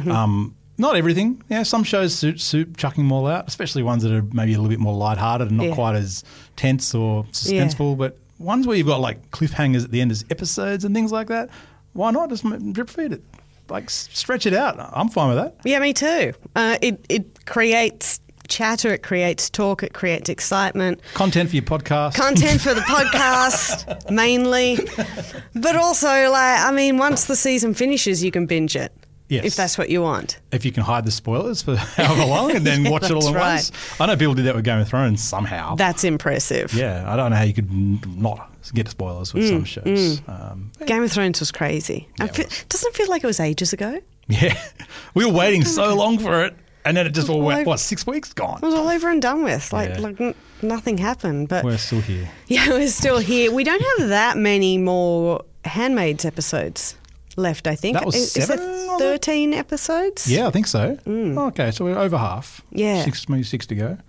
Not everything. Some shows suit chucking them all out, especially ones that are maybe a little bit more lighthearted and not quite as tense or suspenseful, but ones where you've got like cliffhangers at the end as episodes and things like that, why not just drip feed it? Like stretch it out. I'm fine with that. Yeah, me too. It creates chatter, it creates talk, it creates excitement. Content for your podcast. Content for the podcast, mainly. But also, once the season finishes, you can binge it. Yes. If that's what you want. If you can hide the spoilers for however long and then watch it all at once. I know people did that with Game of Thrones somehow. That's impressive. Yeah, I don't know how you could not get spoilers with some shows. Game of Thrones was crazy. Yeah, doesn't it feel like it was ages ago? Yeah. We were waiting so long for it, and then it just all went, 6 weeks? Gone. It was all over and done with. Nothing happened. But we're still here. Yeah, we're still here. We don't have that many more Handmaid's episodes left, I think. That was 7? Is it 13 episodes? Yeah, I think so. Okay, so we're over half. Yeah. Maybe 6 to go.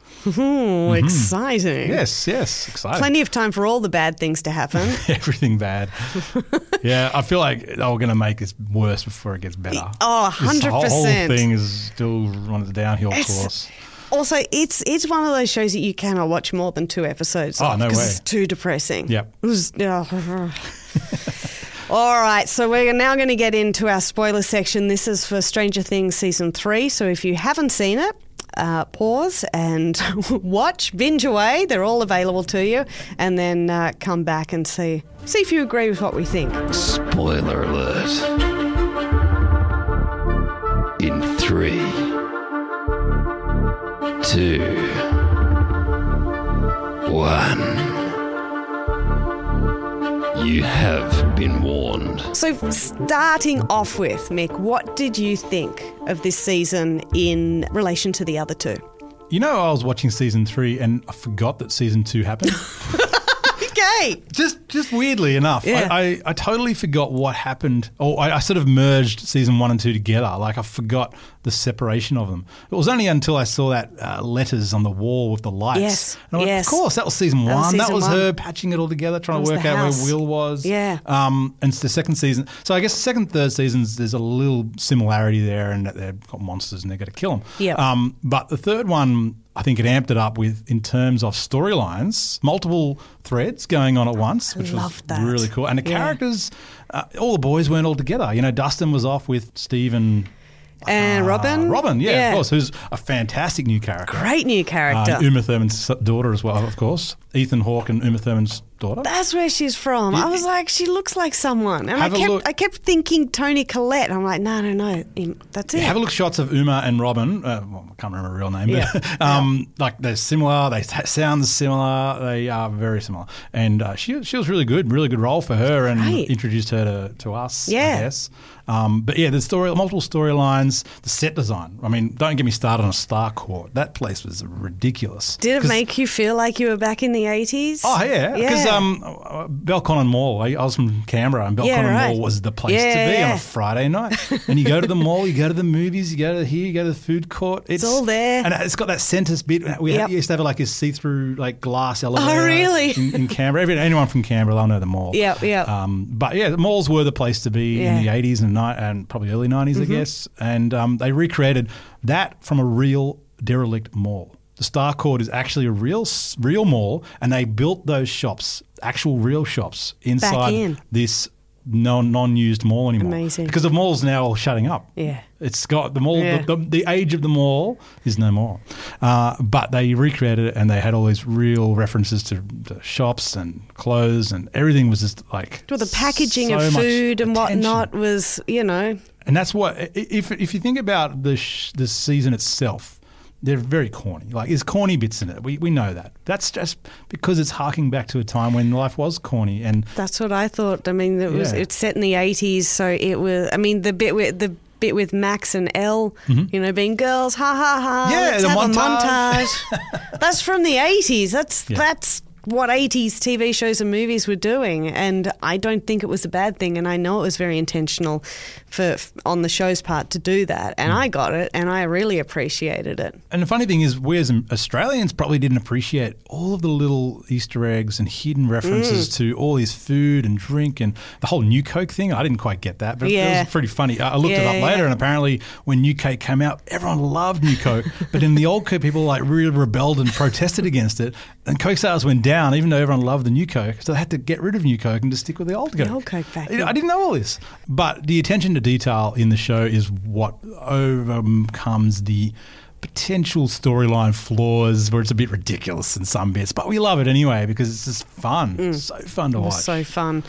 Exciting. Yes, exciting. Plenty of time for all the bad things to happen. Everything bad. Yeah, I feel like we're going to make this worse before it gets better. Oh, 100%. This whole thing is still on the downhill course. Also, it's one of those shows that you cannot watch more than 2 episodes of. No way. Because it's too depressing. Yep. All right, so we're now going to get into our spoiler section. This is for Stranger Things Season 3, so if you haven't seen it, pause and watch, binge away. They're all available to you, and then come back and see if you agree with what we think. Spoiler alert. In 3, 2, everyone. You have been warned. So starting off with, Mick, what did you think of this season in relation to the other two? You know, I was watching season 3 and I forgot that season 2 happened. Okay. Just weirdly enough, Yeah. I totally forgot what happened. Or I sort of merged season 1 and 2 together. Like I forgot the separation of them. It was only until I saw that letters on the wall with the lights. Yes, And I went, yes. of course, that was season 1. was That season was one. her patching it all together, trying That to was work the out house. where Will was. Yeah. And it's the second season. So I guess the second, third seasons, there's a little similarity there in that they've got monsters and they've got to kill them. Yep. But the third one, I think it amped it up with, in terms of storylines, multiple threads going on at once, which was loved that. really cool. And the Yeah. characters, all the boys weren't all together. You know, Dustin was off with Steve and And Robin, yeah, of course, who's a fantastic new character. Great new character. Uma Thurman's daughter as well, of course. Ethan Hawke and Uma Thurman's daughter. That's where she's from. I was like, she looks like someone. And Have a look. I kept thinking Toni Collette. I'm like, no, that's it. Have a look at shots of Uma and Robin. Well, I can't remember her real name, Yeah. but like they're similar. They sound similar. They are very similar. And she was really good role for her, and Right. introduced her to us. Yeah. I guess. But yeah, there's multiple storylines. The set design. I mean, don't get me started on Starcourt. That place was ridiculous. Did it 'Cause- make you feel like you were back in the 80s? Oh, yeah. Because Belconnen Mall, I was from Canberra, and Belconnen Yeah, right. Mall was the place to be on Yeah. a Friday night. And you go to the mall, you go to the movies, you go to here, you go to the food court. It's all there. And it's got that centre bit. We Yep. used to have like a see-through like glass elevator. Oh, really? In Canberra. Anyone from Canberra, they'll know the mall. Yep. But yeah, the malls were the place to be in the Yeah. 80s and probably early 90s, I guess. And they recreated that from a real derelict mall. The Starcourt is actually a real mall, and they built those shops, actual real shops, inside in. this non-used mall anymore. Amazing. Because the mall's now all shutting up. Yeah. It's got the mall, Yeah. the age of the mall is no more. But they recreated it, and they had all these real references to shops and clothes, and everything was just like Well, the packaging so of much food and attention. whatnot was, And that's what, if you think about the season itself, they're very corny. Like, there's corny bits in it. We know that. That's just because it's harking back to a time when life was corny. And that's what I thought. I mean, Yeah. it's set in the 80s, so it was, I mean, the bit with Max and Elle, being girls, ha ha ha. Yeah, let's the have montage. a montage. That's from the 80s. That's what 80s TV shows and movies were doing, and I don't think it was a bad thing, and I know it was very intentional on the show's part to do that, and I got it, and I really appreciated it. And the funny thing is, we as Australians probably didn't appreciate all of the little Easter eggs and hidden references to all this food and drink and the whole New Coke thing. I didn't quite get that, but it Yeah. was pretty funny. I looked it Yeah, up later, yeah. and apparently when New Coke came out, everyone loved New Coke. But in the old Coke, people like really rebelled and protested against it, and Coke sales went down, even though everyone loved the New Coke. So they had to get rid of New Coke and just stick with the old Coke. old Coke back I then. didn't know all this. But the attention to detail in the show is what overcomes the potential storyline flaws where it's a bit ridiculous in some bits. But we love it anyway because it's just fun. It's so fun to It watch. was so fun.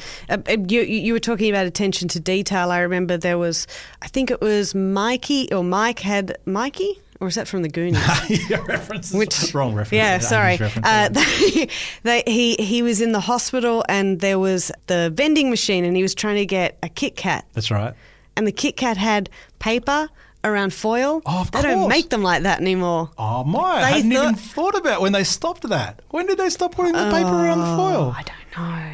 You were talking about attention to detail. I remember there was, I think it was Mikey, or Mike had Mikey? Or is that from the Goonies? Yeah, references. Wrong reference. Yeah, sorry. 80s reference. He was in the hospital, and there was the vending machine, and he was trying to get a Kit Kat. That's right. And the Kit Kat had paper around foil. Oh, of they don't course. make them like that anymore. Oh, my. I They hadn't even thought- thought about when they stopped that. When did they stop putting the paper around the foil? I don't know.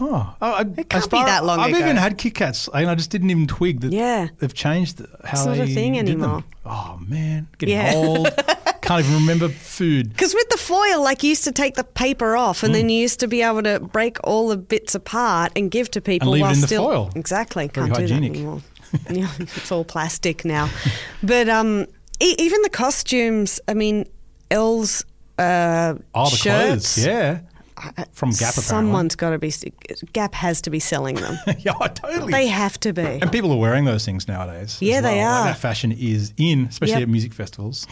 It can't be that long I've ago. even had Kit Kats, and I just didn't even twig that Yeah. they've changed how It's not they a thing did them. anymore. Oh, man. Getting Yeah. old. Can't even remember food. Because with the foil, like, you used to take the paper off, and then you used to be able to break all the bits apart and give to people leave it while in the still foil. Exactly. Very Can't hygienic. do that anymore. Yeah, it's all plastic now. But even the costumes. I mean, Elle's Oh, the shirts. clothes. Yeah. From Gap, apparently. Someone's got to be. Gap has to be selling them. Yeah, totally. They have to be. And people are wearing those things nowadays. Yeah, as well. they are. Like that fashion is in, especially Yep. at music festivals.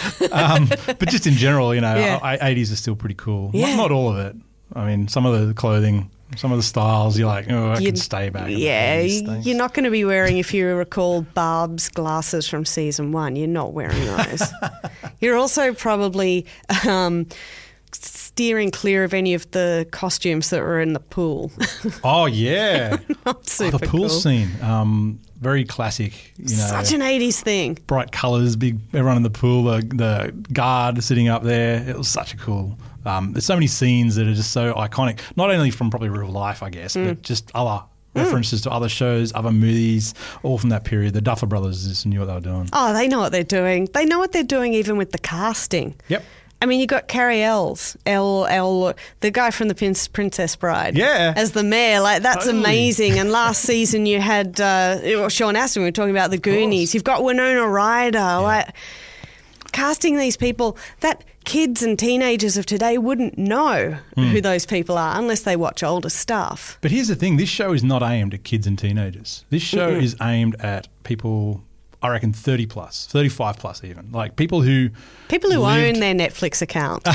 But just in general, Yeah. 80s are still pretty cool. Yeah. Not all of it. I mean, some of the clothing, some of the styles, you're like, oh, I You- can stay back. in the Yeah, 80s things. you're not going to be wearing, if you recall, Barb's glasses from season 1. You're not wearing those. You're also probably steering clear of any of the costumes that were in the pool. Oh, yeah. Not super the pool cool. scene. Very classic. Such an 80s thing. Bright colours, big everyone in the pool, the guard sitting up there. It was such a cool. There's so many scenes that are just so iconic, not only from probably real life, I guess, but just other references to other shows, other movies, all from that period. The Duffer Brothers just knew what they were doing. Oh, they know what they're doing. They know what they're doing even with the casting. Yep. I mean, you got Carrie Ells, the guy from the Princess Bride, as the mayor. Like, that's amazing. And last season you had Sean Astin. We were talking about the Goonies. You've got Winona Ryder. Like, casting these people that kids and teenagers of today wouldn't know who those people are unless they watch older stuff. But here's the thing: this show is not aimed at kids and teenagers. This show is aimed at people. I reckon 30 plus, 35 plus even. Like people who own their Netflix account.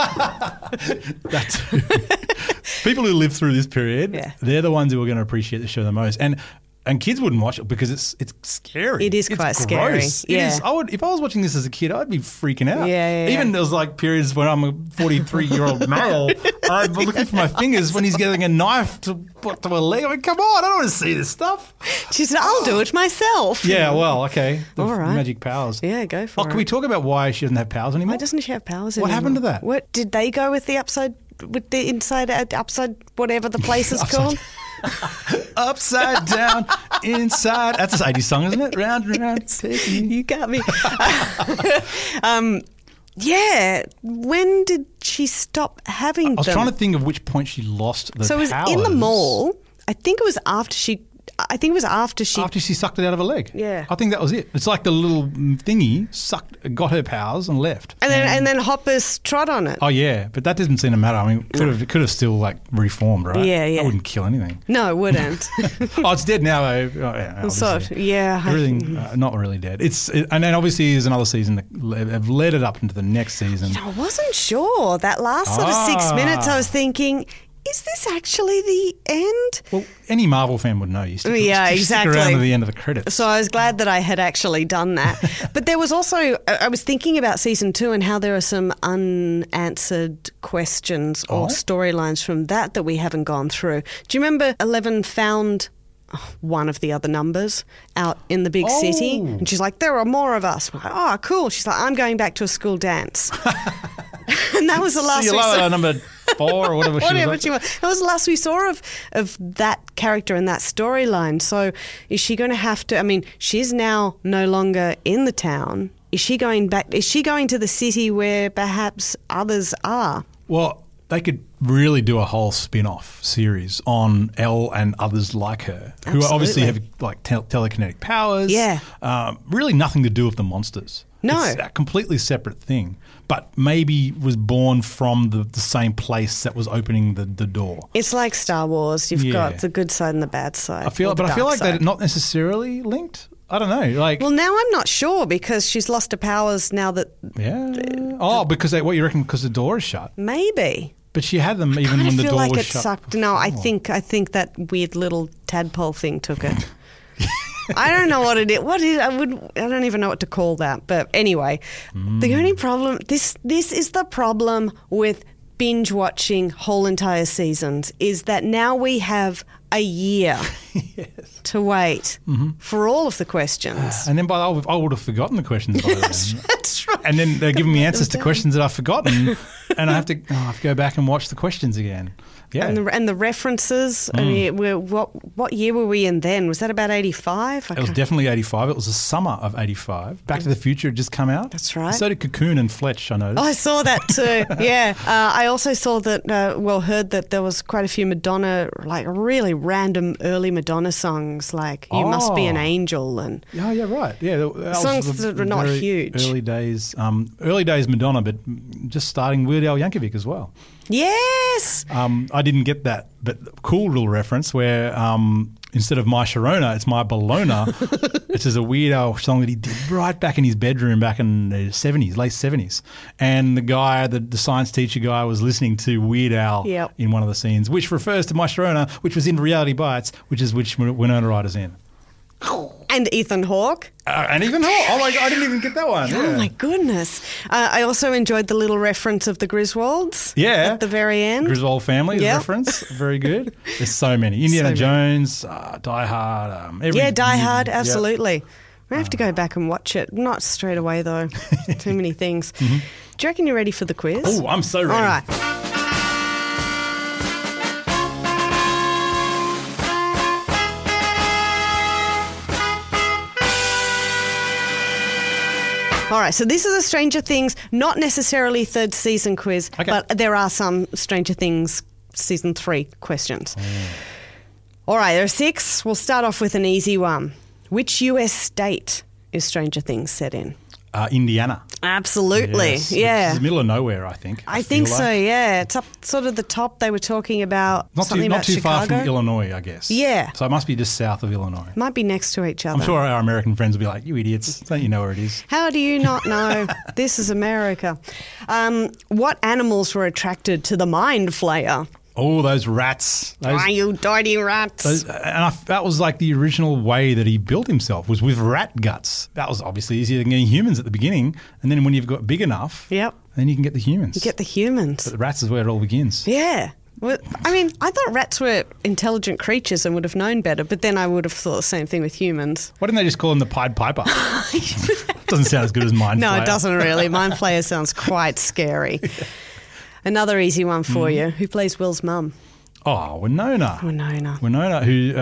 People who lived through this period, Yeah. they're the ones who are going to appreciate the show the most. And kids wouldn't watch it because it's scary. It is quite scary. Gross. Yeah. It is. If I was watching this as a kid, I'd be freaking out. Yeah. Even there was like periods when I'm a 43-year-old male, I'd be looking for my fingers when he's getting a knife to put to a leg. I mean, come on, I don't want to see this stuff. She said, I'll do it myself. Yeah, well, okay. The All right. magic powers. Yeah, go for it. Can we talk about why she doesn't have powers anymore? Why doesn't she have powers What anymore? happened to that? What did they go with the upside, whatever the place is called? Upside down, inside. That's an 80s song, isn't it? Round and round. Taking You got me. Yeah. When did she stop having them? I was trying to think of which point she lost the powers. So it was in the mall. I think it was after she. After she sucked it out of her leg. Yeah. I think that was it. It's like the little thingy got her powers and left. And then Hoppers trod on it. Oh yeah, but that didn't seem to matter. I mean, it could have still like reformed, right? Yeah. That wouldn't kill anything. No, it wouldn't. Oh, it's dead now. Though. Everything not really dead. And then obviously there's another season that have led it up into the next season. I wasn't sure. That last sort of 6 minutes, I was thinking, is this actually the end? Well, any Marvel fan would know. You stick exactly. around to the end of the credits. So I was glad that I had actually done that. But there was also, I was thinking about season 2 and how there are some unanswered questions or storylines from that we haven't gone through. Do you remember 11 found one of the other numbers out in the big city? And she's like, there are more of us. We're like, oh, cool. She's like, I'm going back to a school dance. And that was the last we saw. Number 4 or whatever she was. That was the last we saw of that character and that storyline. So is she going to have to, I mean, she's now no longer in the town. Is she going back? Is she going to the city where perhaps others are? Well, they could really do a whole spin-off series on Elle and others like her, who obviously have like telekinetic powers. Yeah. Really nothing to do with the monsters. No. It's a completely separate thing, but maybe was born from the same place that was opening the door. It's like Star Wars. You've got the good side and the bad side. I feel like they're not necessarily linked. I don't know. Like, well, now I'm not sure because she's lost her powers now that... Yeah. Because what you reckon? Because the door is shut. Maybe. But she had them even when the door was shut. I feel like it sucked. No, I think that weird little tadpole thing took it. I don't know what it is. I don't even know what to call that. But anyway, the only problem this is the problem with binge watching whole entire seasons is that now we have a year to wait for all of the questions. And then I would have forgotten the questions by then. That's right. And then they're giving me answers to questions that I've forgotten, and I have to go back and watch the questions again. Yeah. And the references. I mean, what year were we in then? Was that about 85? It was definitely 85. It was the summer of 85. Back to the Future had just come out. That's right. So did Cocoon and Fletch, I noticed. Oh, I saw that too. Yeah. I also saw that, heard that there was quite a few Madonna, like really random early Madonna songs, like You Must Be an Angel. And yeah, right. Yeah, songs that were not huge. Early days Madonna, but just starting Weird Al Yankovic as well. Yes. I didn't get that, but cool little reference where instead of My Sharona, it's My Bologna. It's just a Weird Al song that he did right back in his bedroom back in the 70s, late 70s. And the guy, the science teacher guy, was listening to Weird Al in one of the scenes, which refers to My Sharona, which was in Reality Bites, which Winona Ryder's in. And Ethan Hawke. And Ethan Hawke. Oh my God, I didn't even get that one. Oh my goodness. I also enjoyed the little reference of the Griswolds. Yeah. At the very end. Griswold family reference. Very good. There's so many. Indiana Jones, Die Hard. Die Hard, absolutely. I have to go back and watch it. Not straight away, though. Too many things. Mm-hmm. Do you reckon you're ready for the quiz? Oh, I'm so ready. All right. All right, so this is a Stranger Things, not necessarily third season quiz, but there are some Stranger Things season 3 questions. All right, there are 6. We'll start off with an easy one. Which US state is Stranger Things set in? Indiana. Absolutely, yes. yeah. It's the middle of nowhere, I think. I think so, yeah. It's up sort of the top. They were talking about not too far from Illinois, I guess. Yeah. So it must be just south of Illinois. Might be next to each other. I'm sure our American friends will be like, you idiots, don't you know where it is? How do you not know? This is America. What animals were attracted to the Mind Flayer? Oh, those rats. You dirty rats. That was like the original way that he built himself, was with rat guts. That was obviously easier than getting humans at the beginning. And then when you've got big enough, then you can get the humans. You get the humans. But the rats is where it all begins. Yeah. Well, I mean, I thought rats were intelligent creatures and would have known better, but then I would have thought the same thing with humans. Why didn't they just call him the Pied Piper? Doesn't sound as good as Mind Flayer. No, it doesn't really. Mind Flayer sounds quite scary. Yeah. Another easy one for you. Who plays Will's mum? Oh, Winona. Winona, who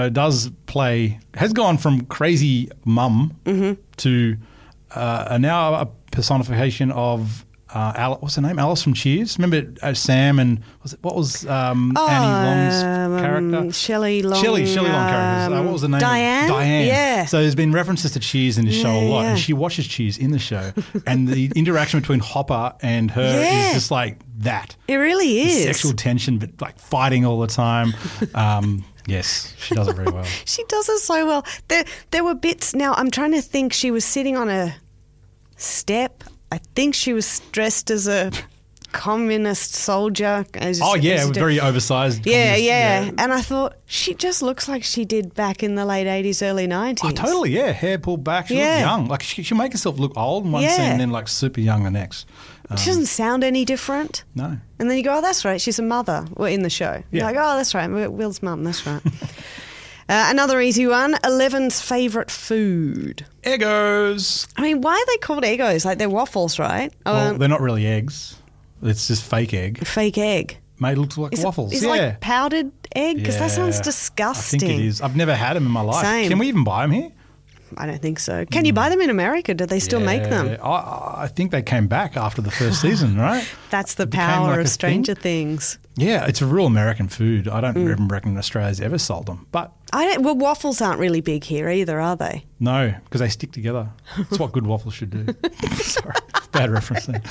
has gone from crazy mum to now a personification of what's her name? Alice from Cheers. Remember Sam and Annie Long's character? Shelley Long. Shelley Long character. What was the name? Diane. Yeah. So there's been references to Cheers in the show a lot, and she watches Cheers in the show, and the interaction between Hopper and her is just like that. It really is. Sexual tension, but like fighting all the time. Yes, she does it very well. She does it so well. There were bits. Now I'm trying to think. She was sitting on a step. I think she was dressed as a communist soldier. Very oversized. Yeah. And I thought, she just looks like she did back in the late 80s, early 90s. Oh, totally, yeah. Hair pulled back. She looked young. Like, she'll make herself look old in one scene and then, like, super young the next. She doesn't sound any different. No. And then you go, oh, that's right, she's a mother in the show. You're like, oh, that's right, Will's mum, that's right. Another easy one, Eleven's favourite food. Eggos. I mean, why are they called Eggos? Like, they're waffles, right? Well, they're not really eggs. It's just fake egg. Fake egg. Made look like waffles. Is it like powdered egg? Because that sounds disgusting. I think it is. I've never had them in my life. Same. Can we even buy them here? I don't think so. Can you buy them in America? Do they still make them? I think they came back after the first season, right? That's the power of Stranger Things. Yeah, it's a real American food. I don't even reckon Australia's ever sold them. But well, waffles aren't really big here either, are they? No, because they stick together. That's what good waffles should do. Sorry, bad reference there.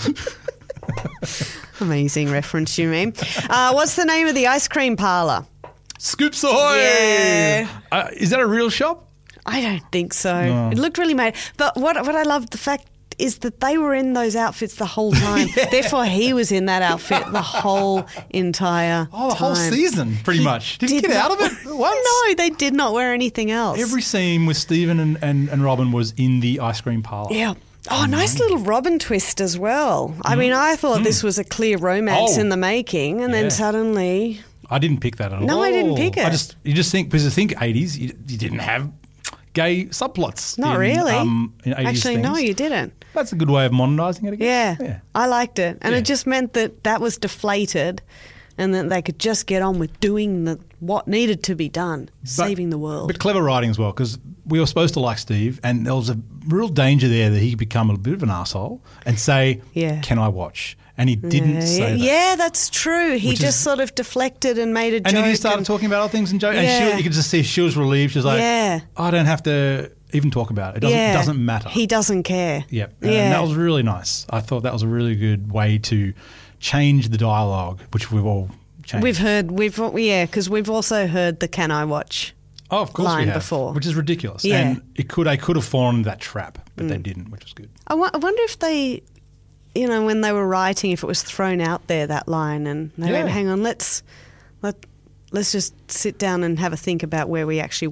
Amazing reference, you mean. What's the name of the ice cream parlour? Scoops Ahoy! Yeah. Is that a real shop? I don't think so. No. It looked really made. But what I loved, the fact is that they were in those outfits the whole time. Therefore, he was in that outfit the whole entire the whole season, pretty much. Did he get out of it once? No, they did not wear anything else. Every scene with Stephen and Robin was in the ice cream parlour. Yeah. Oh, nice little Robin twist as well. I mean, I thought this was a clear romance in the making, and then suddenly... I didn't pick that at all. No, I didn't pick it. You just think, because I think 80s, you didn't have gay subplots. Not really. In 80s Actually, things. no, you didn't. That's a good way of modernising it, I guess. Yeah. I liked it. And it just meant that was deflated and that they could just get on with doing what needed to be done, saving the world. But clever writing as well, because we were supposed to like Steve, and there was a real danger there that he could become a bit of an arsehole and say, can I watch? And he didn't say that. Yeah, that's true. He just sort of deflected and made a joke. And then he started talking about other things and jokes. And you could just see she was relieved. She was like, I don't have to even talk about it. It doesn't matter. He doesn't care. Yep. And that was really nice. I thought that was a really good way to change the dialogue, which we've all changed. Because we've also heard the "Can I watch?" of course line we have, before, which is ridiculous. Yeah. And they could have fallen into that trap, but they didn't, which was good. I wonder if they, when they were writing, if it was thrown out there, that line, and they went, "Hang on, let's just sit down and have a think about where we actually want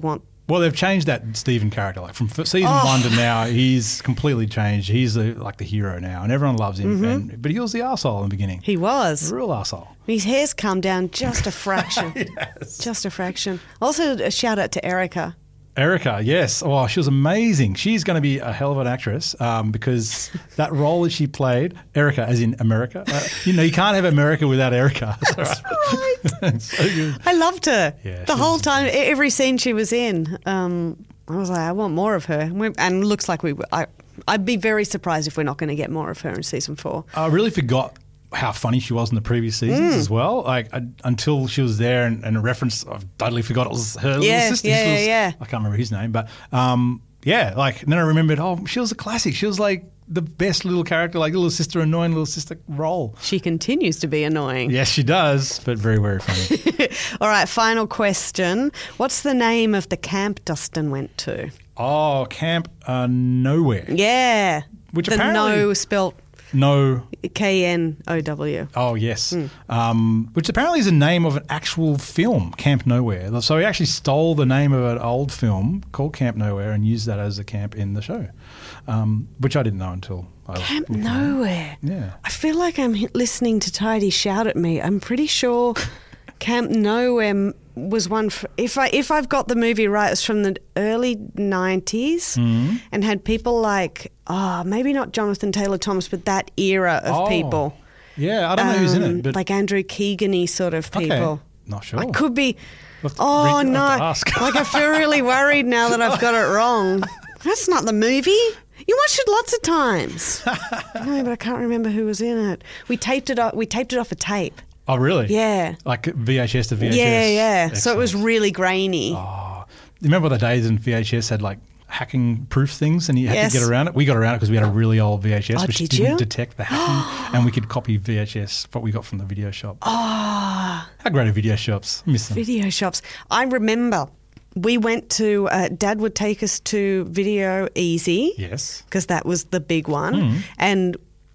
Well, they've changed that Stephen character. Like from season 1 to now, he's completely changed. He's like the hero now, and everyone loves him. But he was the arsehole in the beginning. He was. A real arsehole. His hair's come down just a fraction. Yes. Just a fraction. Also, a shout out to Erica. Erica, yes. Oh, she was amazing. She's going to be a hell of an actress because that role that she played, Erica, as in America. You can't have America without Erica. That's right. So good. I loved her. Yeah, the whole time, every scene she was in, I was like, I want more of her. And looks like I'd be very surprised if we're not going to get more of her in season 4. I really forgot how funny she was in the previous seasons as well. Like until she was there and a reference, I totally forgot it was her little sister. Yeah. I can't remember his name, but and then I remembered, she was a classic. She was like the best little character, like little sister, annoying little sister role. She continues to be annoying. Yes, she does, but very, very funny. All right, final question. What's the name of the camp Dustin went to? Oh, Camp Nowhere. Yeah. Which the apparently... No spelt... No. K-N-O-W. Oh, yes. Which apparently is the name of an actual film, Camp Nowhere. So he actually stole the name of an old film called Camp Nowhere and used that as a camp in the show, which I didn't know until I was Camp Nowhere. Yeah. I feel like I'm listening to Tidy shout at me. I'm pretty sure Camp Nowhere was one if I've got the movie right, it was from the early 90s and had people like maybe not Jonathan Taylor Thomas, but that era of people. Yeah, I don't know who's in it, but like Andrew Keegan-y sort of people. Okay. Not sure. I could be. I'll No! have to ask. Like I feel really worried now that I've got it wrong. That's not the movie. You watched it lots of times. No, but I can't remember who was in it. We taped it off a tape. Oh, really? Yeah. Like VHS to VHS? Yeah. Excellent. So it was really grainy. Oh. Remember the days when VHS had like hacking proof things and you had to get around it? We got around it because we had a really old VHS which didn't detect the hacking and we could copy VHS, what we got from the video shop. Oh. How great are video shops? I miss them. Video shops. I remember we went to, Dad would take us to Video Easy. Yes. Because that was the big one. And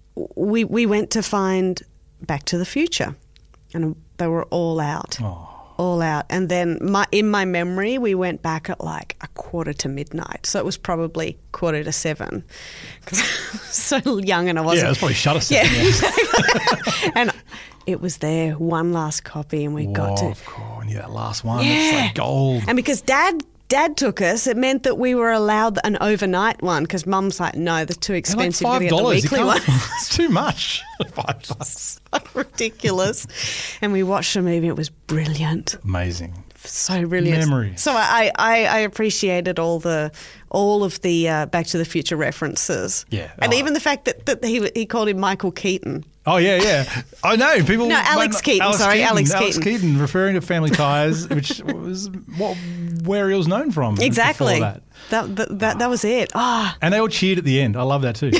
we went to find Back to the Future. And they were all out. All out. And then in my memory, we went back at like 1:45 midnight. So it was probably 6:45 because I was so young and I wasn't. Yeah, it was probably Shutter Set. Yeah, exactly. And it was there, one last copy, and we got to. Of course, that last one. It's like gold. And because Dad took us, it meant that we were allowed an overnight one because Mum's like, no, that's too expensive. Like $5. You get the weekly one. It's too much. $5. So ridiculous. And we watched the movie. It was brilliant. Amazing. So brilliant. Memories. So I appreciated all of the Back to the Future references. Yeah. And even the fact that he called him Michael Keaton. Oh, yeah. I know. People. No, Alex Keaton. Alex Keaton, referring to Family Ties, which was where he was known from. Exactly. That was it. And they all cheered at the end. I love that too.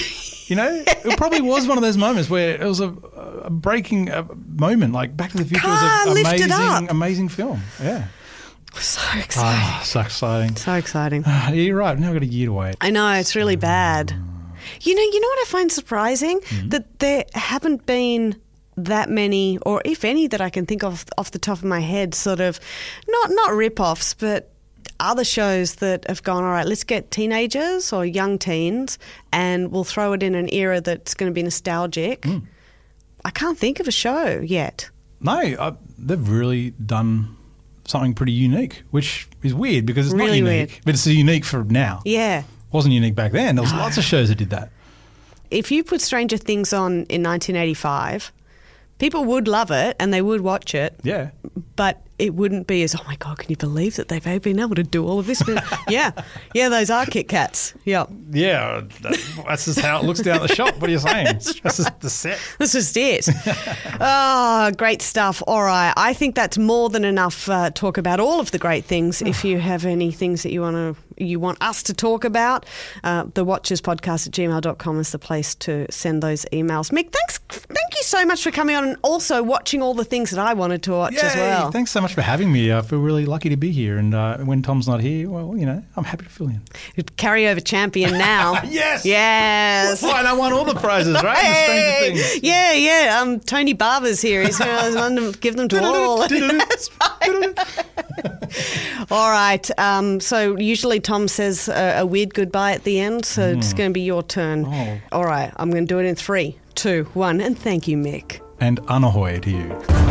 It probably was one of those moments where it was a breaking moment. Like Back to the Future was an amazing film. Yeah. So exciting. So exciting. So exciting. You're right. Now we've got a year to wait. I know. It's really bad. You know what I find surprising? That there haven't been that many, or if any, that I can think of off the top of my head, sort of not rip-offs, but other shows that have gone, all right, let's get teenagers or young teens and we'll throw it in an era that's going to be nostalgic. I can't think of a show yet. No, they've really done something pretty unique, which is weird because it's really not unique, weird. but it's unique for now. Yeah. It wasn't unique back then. There was lots of shows that did that. If you put Stranger Things on in 1985, people would love it and they would watch it. Yeah. But it wouldn't be as, oh my God, can you believe that they've been able to do all of this? Yeah, those are Kit Kats. Yeah. Yeah, that's just how it looks down the shop. What are you saying? That's just the set. This is it. Oh, great stuff. All right. I think that's more than enough talk about all of the great things. If you have any things that you want us to talk about, thewatcherspodcast@gmail.com is the place to send those emails. Mick, thank you so much for coming on and also watching all the things that I wanted to watch as well. Thanks so much for having me. I feel really lucky to be here. And when Tom's not here, well, I'm happy to fill in. Carryover champion now. Yes. Oh, and I won all the prizes, right? Hey. The Stranger Things. Yeah. Tony Barber's here. He's going to give them to all. That's right. All right. So usually Tom says a weird goodbye at the end, so it's going to be your turn. Oh. All right. I'm going to do it in 3, 2, 1, and thank you, Mick. And anahoy to you.